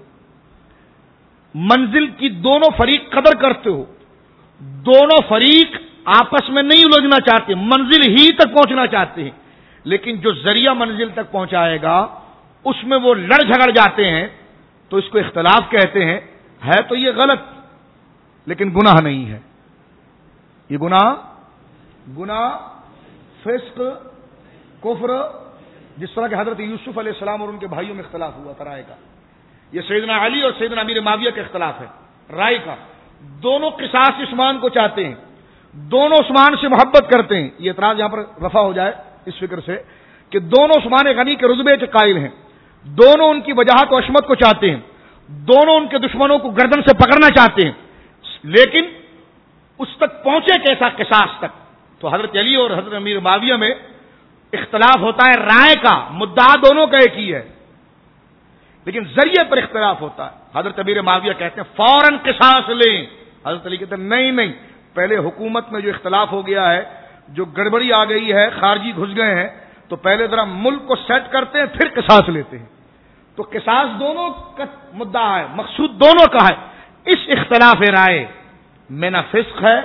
Speaker 1: منزل کی دونوں فریق قدر کرتے ہو، دونوں فریق آپس میں نہیں الجھنا چاہتے، منزل ہی تک پہنچنا چاہتے ہیں، لیکن جو ذریعہ منزل تک پہنچائے گا اس میں وہ لڑ جھگڑ جاتے ہیں تو اس کو اختلاف کہتے ہیں. ہے تو یہ غلط لیکن گناہ نہیں ہے. یہ گناہ گناہ فسق کفر جس طرح کہ حضرت یوسف علیہ السلام اور ان کے بھائیوں میں اختلاف ہوا تھا رائے کا، یہ سیدنا علی اور سیدنا امیر معاویہ کا اختلاف ہے رائے کا. دونوں قصاص عثمان کو چاہتے ہیں، دونوں عثمان سے محبت کرتے ہیں. یہ اعتراض یہاں پر رفع ہو جائے اس فکر سے کہ دونوں عثمان غنی کے رتبے کے قائل ہیں، دونوں ان کی وجاہت و عصمت کو چاہتے ہیں، دونوں ان کے دشمنوں کو گردن سے پکڑنا چاہتے ہیں، لیکن اس تک پہنچے کیسا قصاص تک. تو حضرت علی اور حضرت امیر معاویہ میں اختلاف ہوتا ہے رائے کا، مدعا دونوں کا ایک ہی ہے لیکن ذریعے پر اختلاف ہوتا ہے. حضرت امیر معاویہ کہتے ہیں فوراً قصاص لیں، حضرت علی کہتے ہیں نہیں نہیں، پہلے حکومت میں جو اختلاف ہو گیا ہے، جو گڑبڑی آ گئی ہے، خارجی گھس گئے ہیں، تو پہلے ذرا ملک کو سیٹ کرتے ہیں پھر قصاص لیتے ہیں. تو قصاص دونوں کا مدعا ہے، مقصود دونوں کا ہے. اس اختلاف رائے میں نہ فسق ہے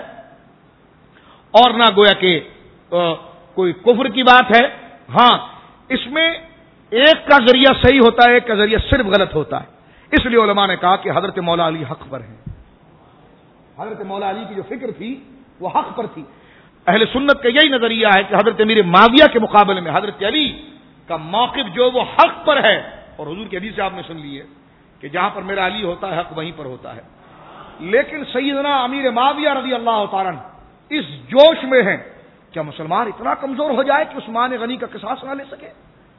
Speaker 1: اور نہ گویا کہ کوئی کفر کی بات ہے. ہاں اس میں ایک کا ذریعہ صحیح ہوتا ہے، ایک کا ذریعہ صرف غلط ہوتا ہے. اس لیے علماء نے کہا کہ حضرت مولا علی حق پر ہیں. حضرت مولا علی کی جو فکر تھی وہ حق پر تھی. اہل سنت کا یہی نظریہ ہے کہ حضرت امیر معاویہ کے مقابلے میں حضرت علی کا موقف جو وہ حق پر ہے. اور حضور کی حدیث سے آپ نے سن لی ہے کہ جہاں پر میرا علی ہوتا ہے حق وہیں پر ہوتا ہے. لیکن سیدنا امیر معاویہ رضی اللہ تعالیٰ اس جوش میں ہیں کیا مسلمان اتنا کمزور ہو جائے کہ عثمان غنی کا قصاص نہ لے سکے؟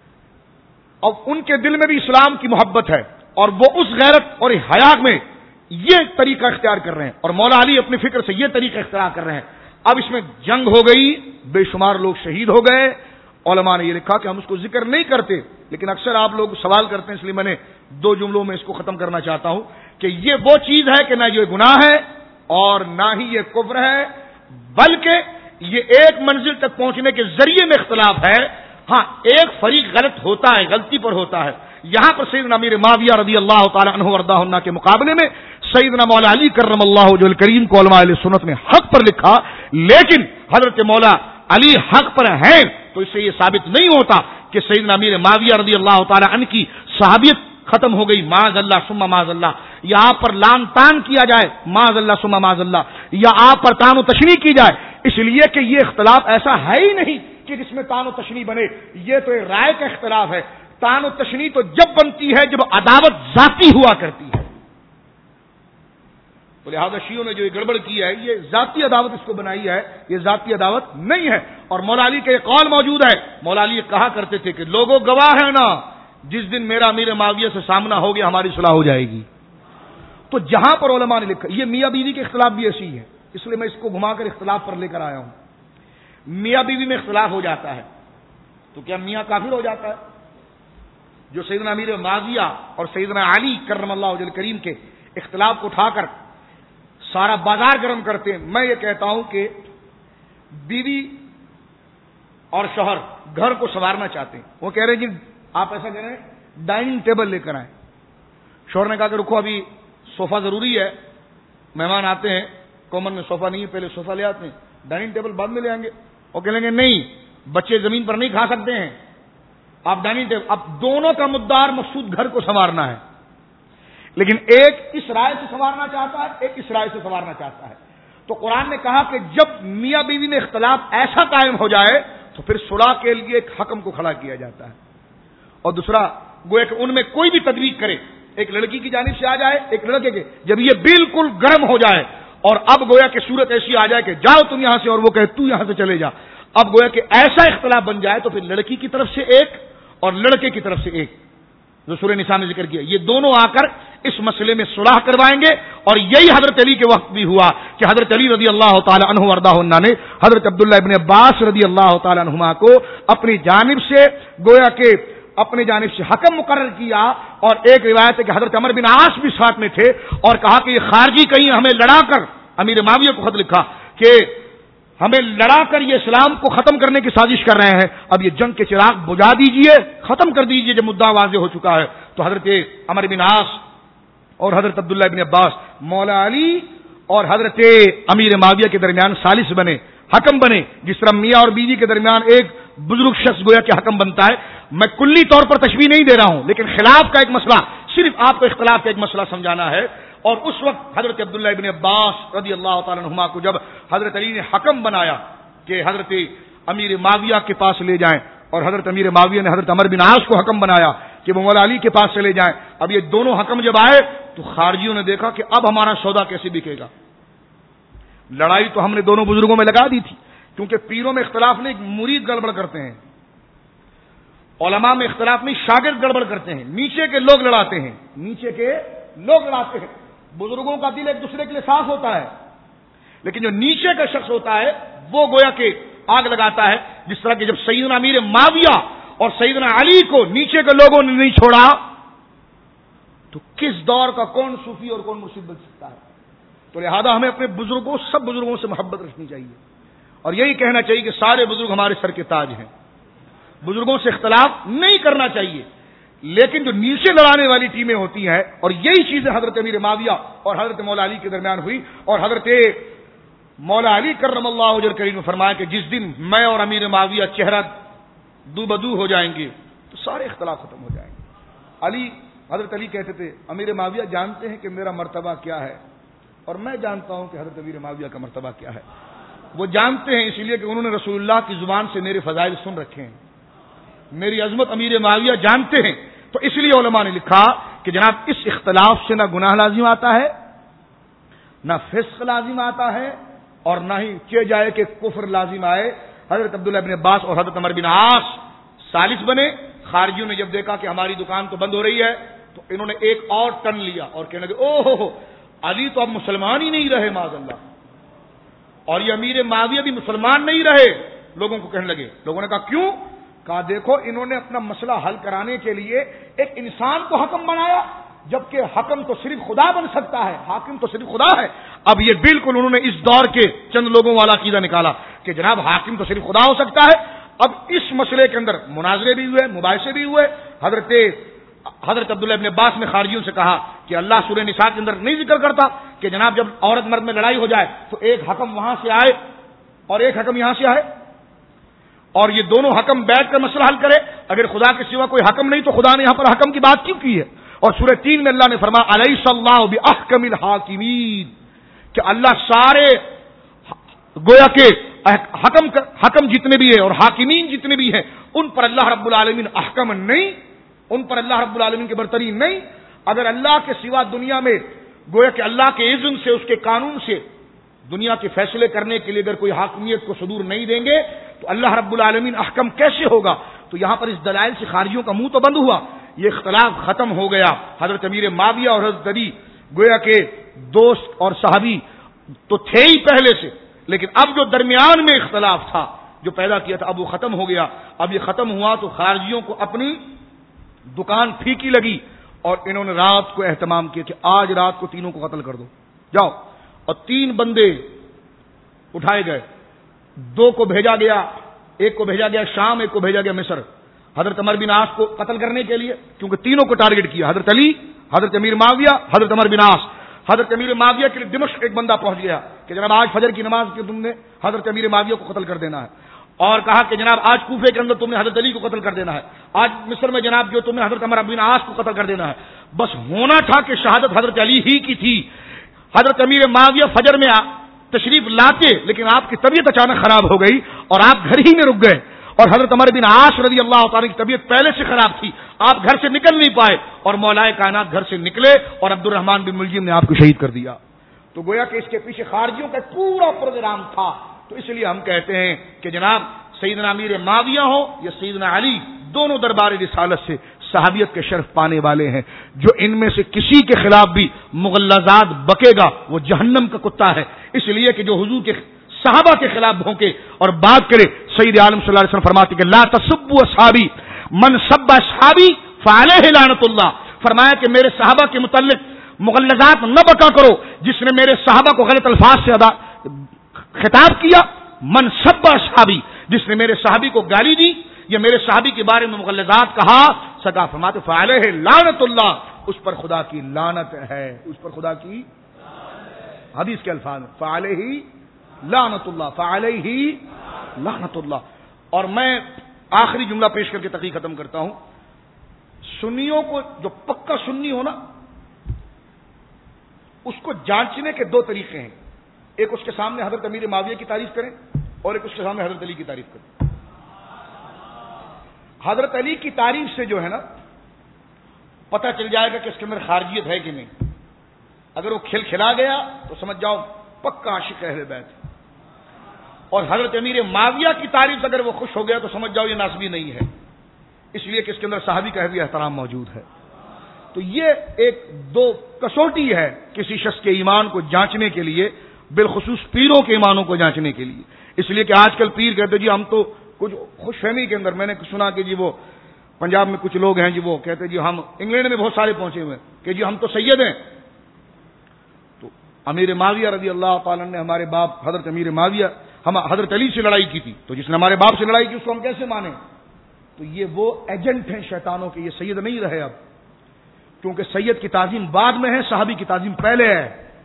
Speaker 1: اور ان کے دل میں بھی اسلام کی محبت ہے اور وہ اس غیرت اور حیا میں یہ طریقہ اختیار کر رہے ہیں اور مولا علی اپنی فکر سے یہ طریقہ اختیار کر رہے ہیں. اب اس میں جنگ ہو گئی، بے شمار لوگ شہید ہو گئے. علماء نے یہ لکھا کہ ہم اس کو ذکر نہیں کرتے، لیکن اکثر آپ لوگ سوال کرتے ہیں، اس لیے میں نے دو جملوں میں اس کو ختم کرنا چاہتا ہوں کہ یہ وہ چیز ہے کہ نہ یہ گناہ ہے اور نہ ہی یہ کفر ہے، بلکہ یہ ایک منزل تک پہنچنے کے ذریعے میں اختلاف ہے. ہاں ایک فریق غلط ہوتا ہے، غلطی پر ہوتا ہے. یہاں پر سیدنا امیر معاویہ رضی اللہ تعالی عنہ وارضاہ عنہ کے مقابلے میں سیدنا مولا علی کرم اللہ وجہہ الکریم کو علماء اہل سنت نے حق پر لکھا، لیکن حضرت مولا علی حق پر ہیں تو اس سے یہ ثابت نہیں ہوتا کہ سیدنا امیر معاویہ رضی اللہ تعالی عنہ کی صحابیت ختم ہو گئی، معاذ اللہ ثم معاذ اللہ، یا آپ پر لان تان کیا جائے معاذ اللہ ثم معاذ اللہ، یا آپ پر تان و تشنیع کی جائے. اس لیے کہ یہ اختلاف ایسا ہے ہی نہیں کہ جس میں تان و تشنیع بنے. یہ تو ایک رائے کا اختلاف ہے. تان و تشنیع تو جب بنتی ہے جب عداوت ذاتی ہوا کرتی ہے. تو لہٰذا شیعوں نے جو یہ گڑبڑ کی ہے، یہ ذاتی عداوت اس کو بنائی ہے، یہ ذاتی عداوت نہیں ہے. اور مولا علی کا یہ قول موجود ہے، مولا علی کہا کرتے تھے کہ لوگوں گواہ ہے نا، جس دن میرا امیر معاویہ سے سامنا ہو گیا ہماری صلح ہو جائے گی. تو جہاں پر علماء نے لکھا، یہ میاں بیوی کے اختلاف بھی ایسی ہے، اس لیے میں اس کو گھما کر اختلاف پر لے کر آیا ہوں. میاں بیوی میں اختلاف ہو جاتا ہے تو کیا میاں کافر ہو جاتا ہے؟ جو سیدنا امیر معاویہ اور سیدنا علی کرم اللہ وجہ الکریم کے اختلاف کو اٹھا کر سارا بازار گرم کرتے ہیں. میں یہ کہتا ہوں کہ بیوی اور شوہر گھر کو سنوارنا چاہتے ہیں. وہ کہہ رہے ہیں جی آپ ایسا کریں ڈائننگ ٹیبل لے کر آئیں. شوہر نے کہا کہ رکو ابھی صوفہ ضروری ہے، مہمان آتے ہیں، کامن میں صوفہ نہیں ہے، پہلے صوفہ لے آتے ہیں، ڈائننگ ٹیبل بعد میں لے آئیں گے. وہ کہیں گے نہیں، بچے زمین پر نہیں کھا سکتے ہیں، آپ ڈائننگ ٹیبل. اب دونوں کا مدعا مقصود گھر کو سنوارنا ہے، لیکن ایک اس رائے سے سنوارنا چاہتا ہے، ایک اس رائے سے سنوارنا چاہتا ہے. تو قرآن نے کہا کہ جب میاں بیوی میں اختلاف ایسا قائم ہو جائے تو پھر صلح کے لیے ایک حکم کو کھڑا کیا جاتا ہے. اور دوسرا گویا کہ ان میں کوئی بھی تدبیر کرے، ایک لڑکی کی جانب سے آ جائے، ایک لڑکے کے، جب یہ بالکل گرم ہو جائے اور اب گویا کہ صورت ایسی آ جائے کہ جاؤ تم یہاں سے اور وہ کہے تو یہاں سے چلے جا، اب گویا کہ ایسا اختلاف بن جائے تو پھر لڑکی کی طرف سے ایک اور لڑکے کی طرف سے ایک، جو سورہ نساء نے ذکر کیا، یہ دونوں آ کر اس مسئلے میں صلح کروائیں گے. اور یہی حضرت علی کے وقت بھی ہوا کہ حضرت علی رضی اللہ تعالی عنہ وارضاہ عنہ نے حضرت عبداللہ ابن عباس رضی اللہ تعالی عنہما کو اپنی جانب سے گویا کہ اپنی جانب سے حکم مقرر کیا. اور ایک روایت ہے کہ حضرت عمر بن عاص بھی ساتھ میں تھے اور کہا کہ یہ خارجی کہیں ہمیں لڑا کر، امیر معاویہ کو خط لکھا کہ ہمیں لڑا کر یہ اسلام کو ختم کرنے کی سازش کر رہے ہیں، اب یہ جنگ کے چراغ بجھا دیجئے، ختم کر دیجئے جب مدعا واضح ہو چکا ہے. تو حضرت عمر بن عاص اور حضرت عبداللہ ابن عباس مولا علی اور حضرت امیر معاویہ کے درمیان ثالث بنے، حکم بنے. جس طرح میاں اور بیوی کے درمیان ایک بزرگ شخص گویا کہ حکم بنتا ہے. میں کلی طور پر تشبیہ نہیں دے رہا ہوں، لیکن خلاف کا ایک مسئلہ، صرف آپ کو اختلاف کا ایک مسئلہ سمجھانا ہے. اور اس وقت حضرت عبداللہ ابن عباس رضی اللہ تعالیٰ عنہما کو جب حضرت علی نے حکم بنایا کہ حضرت امیر معاویہ کے پاس لے جائیں اور حضرت امیر معاویہ نے حضرت عمر بن عاص کو حکم بنایا کہ وہ مولا علی کے پاس چلے جائیں. اب یہ دونوں حکم جب آئے تو خارجیوں نے دیکھا کہ اب ہمارا سودا کیسے بکے گا. لڑائی تو ہم نے دونوں بزرگوں میں لگا دی تھی، کیونکہ پیروں میں اختلاف نہیں، مرید گڑبڑ کرتے ہیں، علماء میں اختلاف نہیں، شاگرد گڑبڑ کرتے ہیں، نیچے کے لوگ لڑاتے ہیں، نیچے کے لوگ لڑاتے ہیں. بزرگوں کا دل ایک دوسرے کے لیے صاف ہوتا ہے، لیکن جو نیچے کا شخص ہوتا ہے وہ گویا کہ آگ لگاتا ہے. جس طرح کہ جب سیدنا امیر معاویہ اور سیدنا علی کو نیچے کے لوگوں نے نہیں چھوڑا تو کس دور کا کون صوفی اور کون مرشد بن سکتا ہے. تو لہذا ہمیں اپنے بزرگوں سب بزرگوں سے محبت رکھنی چاہیے اور یہی کہنا چاہیے کہ سارے بزرگ ہمارے سر کے تاج ہیں. بزرگوں سے اختلاف نہیں کرنا چاہیے، لیکن جو نیچے لڑانے والی ٹیمیں ہوتی ہیں، اور یہی چیزیں حضرت امیر معاویہ اور حضرت مولا علی کے درمیان ہوئی. اور حضرت مولا علی کرم اللہ وجہ کریم نے فرمایا کہ جس دن میں اور امیر معاویہ چہرہ دو بدو ہو جائیں گے تو سارے اختلاف ختم ہو جائیں گے. علی حضرت علی کہتے تھے امیر معاویہ جانتے ہیں کہ میرا مرتبہ کیا ہے اور میں جانتا ہوں کہ حضرت امیر معاویہ کا مرتبہ کیا ہے. وہ جانتے ہیں اس لیے کہ انہوں نے رسول اللہ کی زبان سے میرے فضائل سن رکھے ہیں. میری عظمت امیر معاویہ جانتے ہیں. تو اس لیے علماء نے لکھا کہ جناب اس اختلاف سے نہ گناہ لازم آتا ہے، نہ فسق لازم آتا ہے، اور نہ ہی کہ جائے کہ کفر لازم آئے. حضرت عبداللہ ابن عباس اور حضرت عمر بن عاص ثالث بنے. خارجیوں نے جب دیکھا کہ ہماری دکان تو بند ہو رہی ہے تو انہوں نے ایک اور ٹن لیا اور کہنے لگے او ہو علی تو اب مسلمان ہی نہیں رہے معاذ اللہ، اور یہ امیر معاویہ بھی مسلمان نہیں رہے. لوگوں کو کہنے لگے، لوگوں نے کہا کیوں؟ کہا دیکھو انہوں نے اپنا مسئلہ حل کرانے کے لیے ایک انسان کو حکم بنایا، جبکہ حکم تو صرف خدا بن سکتا ہے، حاکم تو صرف خدا ہے. اب یہ بالکل انہوں نے اس دور کے چند لوگوں والا عقیدہ نکالا کہ جناب حاکم تو صرف خدا ہو سکتا ہے. اب اس مسئلے کے اندر مناظرے بھی ہوئے، مباحثے بھی ہوئے. حضرت حضرت عبداللہ ابن عباس نے خارجیوں سے کہا کہ اللہ سورہ نساء کے اندر نہیں ذکر کرتا کہ جناب جب عورت مرد میں لڑائی ہو جائے تو ایک حکم وہاں سے آئے اور ایک حکم یہاں سے آئے اور یہ دونوں حکم بیٹھ کر مسئلہ حل کرے. اگر خدا کے سوا کوئی حکم نہیں تو خدا نے یہاں پر حکم کی بات کیوں کی ہے؟ اور سورہ تین میں اللہ نے فرمایا الیس اللہ باحکم الحاکمین، کہ اللہ سارے گویا کہ حکم حکم جتنے بھی ہیں اور حاکمین جتنے بھی ہیں ان پر اللہ رب العالمین احکم نہیں، ان پر اللہ رب العالمین کے برتری نہیں. اگر اللہ کے سوا دنیا میں گویا کہ اللہ کے اذن سے، اس کے قانون سے دنیا کے فیصلے کرنے کے لیے اگر کوئی حاکمیت کو صدور نہیں دیں گے تو اللہ رب العالمین احکم کیسے ہوگا؟ تو یہاں پر اس دلائل سے خارجیوں کا منہ تو بند ہوا، یہ اختلاف ختم ہو گیا. حضرت امیر معاویہ اور حضرت علی گویا کہ دوست اور صحابی تو تھے ہی پہلے سے، لیکن اب جو درمیان میں اختلاف تھا جو پیدا کیا تھا اب وہ ختم ہو گیا. اب یہ ختم ہوا تو خارجیوں کو اپنی دکان پھیکی لگی اور انہوں نے رات کو اہتمام کیا کہ آج رات کو تینوں کو قتل کر دو، جاؤ. اور تین بندے اٹھائے گئے، دو کو بھیجا گیا، ایک کو بھیجا گیا شام، ایک کو بھیجا گیا مصر، حضرت عمر بن عاص کو قتل کرنے کے لیے، کیونکہ تینوں کو ٹارگٹ کیا، حضرت علی، حضرت امیر معاویہ، حضرت عمر بن عاص. حضرت امیر معاویہ کے لیے دمشق ایک بندہ پہنچ گیا کہ جناب آج فجر کی نماز کے تم نے حضرت امیر معاویہ کو قتل کر دینا ہے، اور کہا کہ جناب آج کوفے کے اندر تم نے حضرت علی کو قتل کر دینا ہے، آج مصر میں جناب جو تم نے حضرت عمر بن عاص کو قتل کر دینا ہے. بس ہونا تھا کہ شہادت حضرت علی ہی کی تھی. حضرت امیر معاویہ فجر میں تشریف لاتے لیکن آپ کی طبیعت اچانک خراب ہو گئی اور آپ گھر ہی میں رک گئے، اور حضرت عمر بن عاص رضی اللہ تعالی کی طبیعت پہلے سے خراب تھی، آپ گھر سے نکل نہیں پائے اور مولا کائنات گھر سے نکلے اور عبد الرحمن بن ملجم نے آپ کو شہید کر دیا. تو گویا کہ اس کے پیچھے خارجیوں کا پورا پروگرام تھا. تو اس لیے ہم کہتے ہیں کہ جناب سیدنا امیر معاویہ ہو یا سیدنا علی، دونوں دربار رسالت سے صحابیت کے شرف پانے والے ہیں. جو ان میں سے کسی کے خلاف بھی مغلظات بکے گا وہ جہنم کا کتا ہے. اس لیے کہ جو حضور کے صحابہ کے خلاف بھونکے اور بات کرے، سید عالم صلی اللہ علیہ وسلم فرماتے کہ لا تسبوا اصحابی من سب اصحابی فعلیہ لعنت اللہ. فرمایا کہ میرے صحابہ کے متعلق مغلظات نہ بکا کرو، جس نے میرے صحابہ کو غلط الفاظ سے ادا خطاب کیا، من سب اصحابی، جس نے میرے صحابی کو گالی دی یا میرے صحابی کے بارے میں مغلظات کہا، سدا فرماتے فعلیہ لعنت اللہ، اس پر خدا کی لعنت ہے، اس پر خدا کی حدیث کے الفاظ فعلیہ لعنت اللہ، فعلیہ لعنت اللہ. اور میں آخری جملہ پیش کر کے تقریر ختم کرتا ہوں. سنیوں کو جو پکا سنی ہو نا، اس کو جانچنے کے دو طریقے ہیں. ایک اس کے سامنے حضرت امیر معاویہ کی تعریف کریں اور ایک اس کے سامنے حضرت علی کی تعریف کریں. حضرت علی کی تعریف سے جو ہے نا پتہ چل جائے گا کہ اس کے اندر خارجیت ہے کہ نہیں. اگر وہ کھل کھلا گیا تو سمجھ جاؤ پکا عاشق اہل بیت. اور حضرت امیر معاویہ کی تعریف اگر وہ خوش ہو گیا تو سمجھ جاؤ یہ ناسبی نہیں ہے، اس لیے کہ اس کے اندر صحابی کا بھی احترام موجود ہے. تو یہ ایک دو کسوٹی ہے کسی شخص کے ایمان کو جانچنے کے لیے، بالخصوص پیروں کے ایمانوں کو جانچنے کے لیے. اس لیے کہ آج کل پیر کہتے جی ہم تو کچھ خوش فہمی کے اندر، میں نے سنا کہ جی وہ پنجاب میں کچھ لوگ ہیں جی وہ کہتے جی ہم انگلینڈ میں بہت سارے پہنچے ہوئے ہیں کہ جی ہم تو سید ہیں. تو امیر معاویہ رضی اللہ تعالیٰ نے ہمارے باپ حضرت امیر معاویہ ہم حضرت علی سے لڑائی کی تھی، تو جس نے ہمارے باپ سے لڑائی کی اس کو ہم کیسے مانیں؟ تو یہ وہ ایجنٹ ہیں شیطانوں کے، یہ سید نہیں رہے اب، کیونکہ سید کی تعظیم بعد میں ہے، صحابی کی تعظیم پہلے ہے.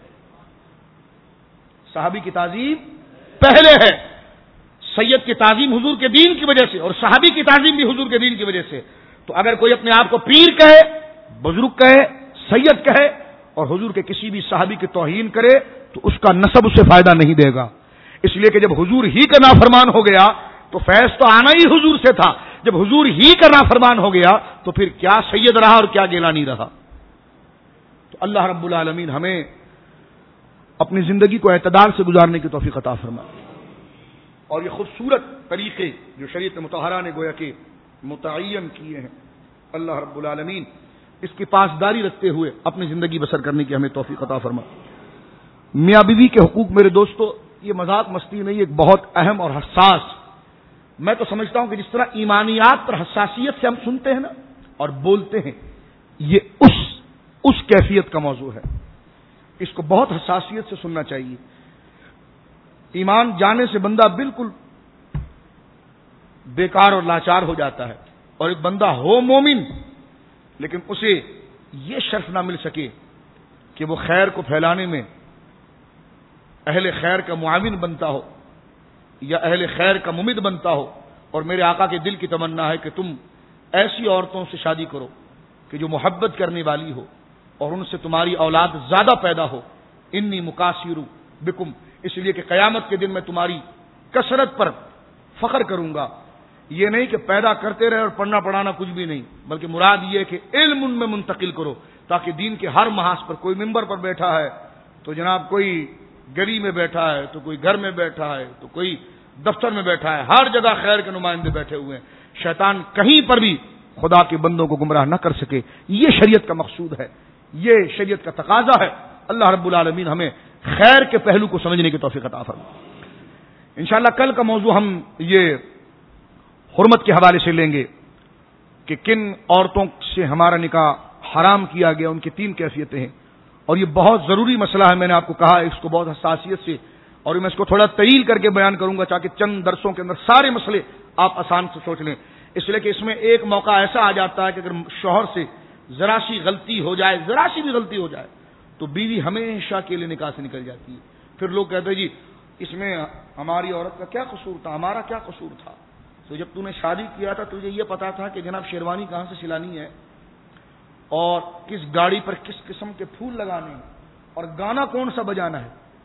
Speaker 1: صحابی کی تعظیم پہلے ہے. سید کی تعظیم حضور کے دین کی وجہ سے اور صحابی کی تعظیم بھی حضور کے دین کی وجہ سے. تو اگر کوئی اپنے آپ کو پیر کہے، بزرگ کہے، سید کہے اور حضور کے کسی بھی صحابی کی توہین کرے تو اس کا نسب اسے فائدہ نہیں دے گا. اس لیے کہ جب حضور ہی کا نافرمان ہو گیا تو فیض تو آنا ہی حضور سے تھا. جب حضور ہی کا نافرمان ہو گیا تو پھر کیا سید رہا اور کیا گیلانی رہا. تو اللہ رب العالمین ہمیں اپنی زندگی کو اعتدال سے گزارنے کی توفیق عطا فرمائے. اور یہ خوبصورت طریقے جو شریعت مطہرہ نے گویا کہ متعین کیے ہیں، اللہ رب العالمین اس کی پاسداری رکھتے ہوئے اپنی زندگی بسر کرنے کی ہمیں توفیق عطا فرمائے. میاں بیوی کے حقوق میرے دوستو یہ مذاق مستی نہیں، ایک بہت اہم اور حساس، میں تو سمجھتا ہوں کہ جس طرح ایمانیات پر حساسیت سے ہم سنتے ہیں نا اور بولتے ہیں، یہ اس اس کیفیت کا موضوع ہے. اس کو بہت حساسیت سے سننا چاہیے. ایمان جانے سے بندہ بالکل بیکار اور لاچار ہو جاتا ہے، اور ایک بندہ ہو مومن لیکن اسے یہ شرف نہ مل سکے کہ وہ خیر کو پھیلانے میں اہل خیر کا معاون بنتا ہو یا اہل خیر کا ممد بنتا ہو. اور میرے آقا کے دل کی تمنا ہے کہ تم ایسی عورتوں سے شادی کرو کہ جو محبت کرنے والی ہو اور ان سے تمہاری اولاد زیادہ پیدا ہو. انی مکاثر بکم، اس لیے کہ قیامت کے دن میں تمہاری کثرت پر فخر کروں گا. یہ نہیں کہ پیدا کرتے رہے اور پڑھنا پڑھانا کچھ بھی نہیں، بلکہ مراد یہ کہ علم ان میں منتقل کرو تاکہ دین کے ہر محاذ پر، کوئی ممبر پر بیٹھا ہے تو جناب کوئی گلی میں بیٹھا ہے تو کوئی گھر میں بیٹھا ہے تو کوئی دفتر میں بیٹھا ہے، ہر جگہ خیر کے نمائندے بیٹھے ہوئے ہیں. شیطان کہیں پر بھی خدا کے بندوں کو گمراہ نہ کر سکے. یہ شریعت کا مقصود ہے، یہ شریعت کا تقاضا ہے. اللہ رب العالمین ہمیں خیر کے پہلو کو سمجھنے کی توفیق عطا فرمائے. انشاءاللہ کل کا موضوع ہم یہ حرمت کے حوالے سے لیں گے کہ کن عورتوں سے ہمارا نکاح حرام کیا گیا، ان کی تین کیفیتیں ہیں. اور یہ بہت ضروری مسئلہ ہے، میں نے آپ کو کہا اس کو بہت حساسیت سے، اور میں اس کو تھوڑا طویل کر کے بیان کروں گا تاکہ چند درسوں کے اندر سارے مسئلے آپ آسان سے سوچ لیں. اس لیے کہ اس میں ایک موقع ایسا آ جاتا ہے کہ اگر شوہر سے ذرا سی غلطی ہو جائے، ذرا سی بھی غلطی ہو جائے تو بیوی ہمیشہ کے لیے نکاح سے نکل جاتی ہے. پھر لوگ کہتے ہیں جی اس میں ہماری عورت کا کیا قصور تھا، ہمارا کیا قصور تھا. تو جب تو نے شادی کیا تھا تجھے یہ پتا تھا کہ جناب شیروانی کہاں سے سلانی ہے اور کس گاڑی پر کس قسم کے پھول لگانے ہیں اور گانا کون سا بجانا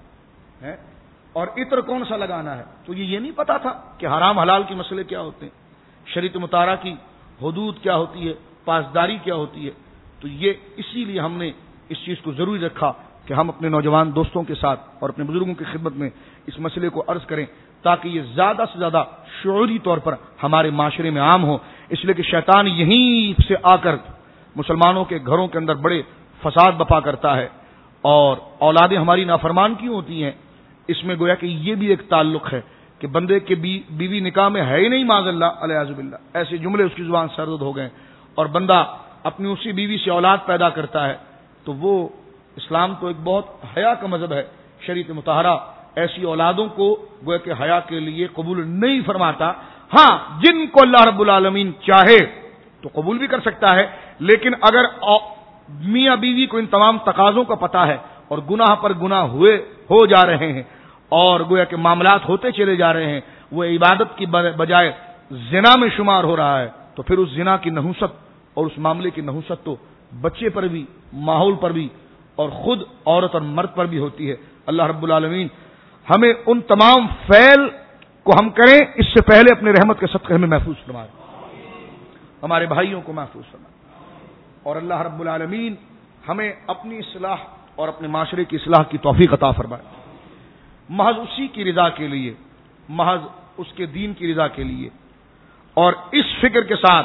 Speaker 1: ہے اور عطر کون سا لگانا ہے. تو یہ یہ نہیں پتا تھا کہ حرام حلال کے مسئلے کیا ہوتے ہیں، شریعت مطالعہ کی حدود کیا ہوتی ہے، پاسداری کیا ہوتی ہے. تو یہ اسی لیے ہم نے اس چیز کو ضروری رکھا کہ ہم اپنے نوجوان دوستوں کے ساتھ اور اپنے بزرگوں کی خدمت میں اس مسئلے کو عرض کریں تاکہ یہ زیادہ سے زیادہ شعوری طور پر ہمارے معاشرے میں عام ہو. اس لیے کہ شیطان یہیں سے آ کر مسلمانوں کے گھروں کے اندر بڑے فساد بپا کرتا ہے اور اولادیں ہماری نافرمان کیوں ہوتی ہیں. اس میں گویا کہ یہ بھی ایک تعلق ہے کہ بندے کے بیوی نکاح میں ہے ہی نہیں معاذ اللہ علیہ باللہ، ایسے جملے اس کی زبان سرد ہو گئے اور بندہ اپنی اسی بیوی سے اولاد پیدا کرتا ہے. تو وہ اسلام تو ایک بہت حیا کا مذہب ہے، شریعت مطہرہ ایسی اولادوں کو گویا کہ حیا کے لیے قبول نہیں فرماتا. ہاں جن کو اللہ رب العالمین چاہے تو قبول بھی کر سکتا ہے، لیکن اگر میاں بیوی کو ان تمام تقاضوں کا پتہ ہے اور گناہ پر گناہ ہوئے ہو جا رہے ہیں اور گویا کہ معاملات ہوتے چلے جا رہے ہیں، وہ عبادت کی بجائے زنا میں شمار ہو رہا ہے، تو پھر اس زنا کی نحوست اور اس معاملے کی نحوست تو بچے پر بھی، ماحول پر بھی اور خود عورت اور مرد پر بھی ہوتی ہے. اللہ رب العالمین ہمیں ان تمام فعل کو ہم کریں اس سے پہلے اپنے رحمت کے صدقے ہمیں محفوظ فرمائے. ہمارے بھائیوں کو محفوظ فرمائے، اور اللہ رب العالمین ہمیں اپنی اصلاح اور اپنے معاشرے کی اصلاح کی توفیق عطا فرمائے، محض اسی کی رضا کے لیے، محض اس کے دین کی رضا کے لیے، اور اس فکر کے ساتھ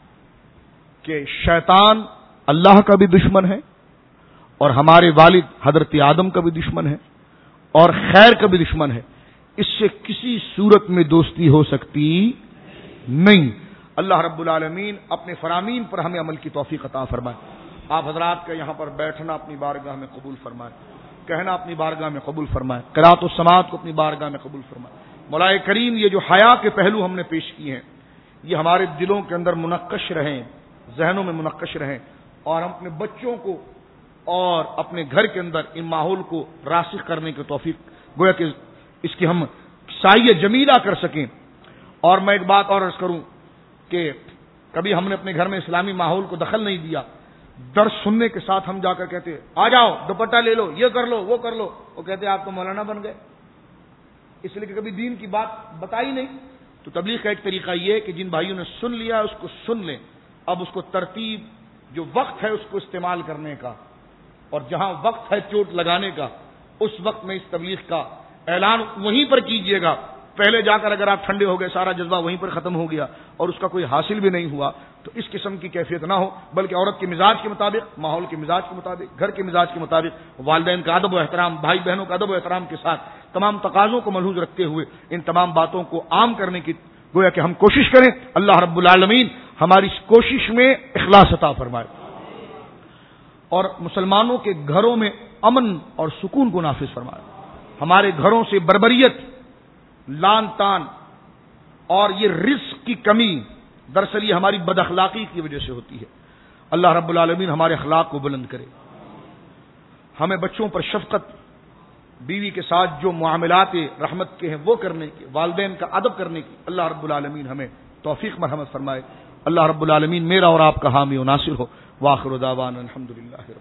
Speaker 1: کہ شیطان اللہ کا بھی دشمن ہے اور ہمارے والد حضرت آدم کا بھی دشمن ہے اور خیر کا بھی دشمن ہے، اس سے کسی صورت میں دوستی ہو سکتی نہیں۔ اللہ رب العالمین اپنے فرامین پر ہمیں عمل کی توفیق عطا فرمائے۔ آپ حضرات کا یہاں پر بیٹھنا اپنی بارگاہ میں قبول فرمائے، کہنا اپنی بارگاہ میں قبول فرمائے، قرات و سماعت کو اپنی بارگاہ میں قبول فرمائے۔ مولا کریم یہ جو حیا کے پہلو ہم نے پیش کیے ہیں، یہ ہمارے دلوں کے اندر منقش رہیں، ذہنوں میں منقش رہیں، اور ہم اپنے بچوں کو اور اپنے گھر کے اندر ان ماحول کو راسخ کرنے کی توفیق، گویا کہ اس کی ہم سایہ جمیلہ کر سکیں۔ اور میں ایک بات اور عرض کروں کہ کبھی ہم نے اپنے گھر میں اسلامی ماحول کو دخل نہیں دیا، درس سننے کے ساتھ ہم جا کر کہتے آ جاؤ دوپٹہ لے لو، یہ کر لو وہ کر لو، وہ کہتے آپ تو مولانا بن گئے، اس لیے کہ کبھی دین کی بات بتائی نہیں۔ تو تبلیغ کا ایک طریقہ یہ ہے کہ جن بھائیوں نے سن لیا اس کو سن لیں، اب اس کو ترتیب، جو وقت ہے اس کو استعمال کرنے کا، اور جہاں وقت ہے چوٹ لگانے کا، اس وقت میں اس تبلیغ کا اعلان وہیں پر کیجئے گا۔ پہلے جا کر اگر آپ ٹھنڈے ہو گئے، سارا جذبہ وہیں پر ختم ہو گیا اور اس کا کوئی حاصل بھی نہیں ہوا، تو اس قسم کی کیفیت نہ ہو، بلکہ عورت کے مزاج کے مطابق، ماحول کے مزاج کے مطابق، گھر کے مزاج کے مطابق، والدین کا ادب و احترام، بھائی بہنوں کا ادب و احترام کے ساتھ تمام تقاضوں کو ملحوظ رکھتے ہوئے ان تمام باتوں کو عام کرنے کی گویا کہ ہم کوشش کریں۔ اللہ رب العالمین ہماری اس کوشش میں اخلاص عطا فرمائے اور مسلمانوں کے گھروں میں امن اور سکون کو نافذ فرمائے، ہمارے گھروں سے بربریت، لان تان اور یہ رزق کی کمی دراصل یہ ہماری بد اخلاقی کی وجہ سے ہوتی ہے۔ اللہ رب العالمین ہمارے اخلاق کو بلند کرے، ہمیں بچوں پر شفقت، بیوی کے ساتھ جو معاملات رحمت کے ہیں وہ کرنے کی، والدین کا ادب کرنے کی اللہ رب العالمین ہمیں توفیق مرحمت فرمائے۔ اللہ رب العالمین میرا اور آپ کا حامی و ناصر ہو۔ وآخر دعوانا الحمدللہ۔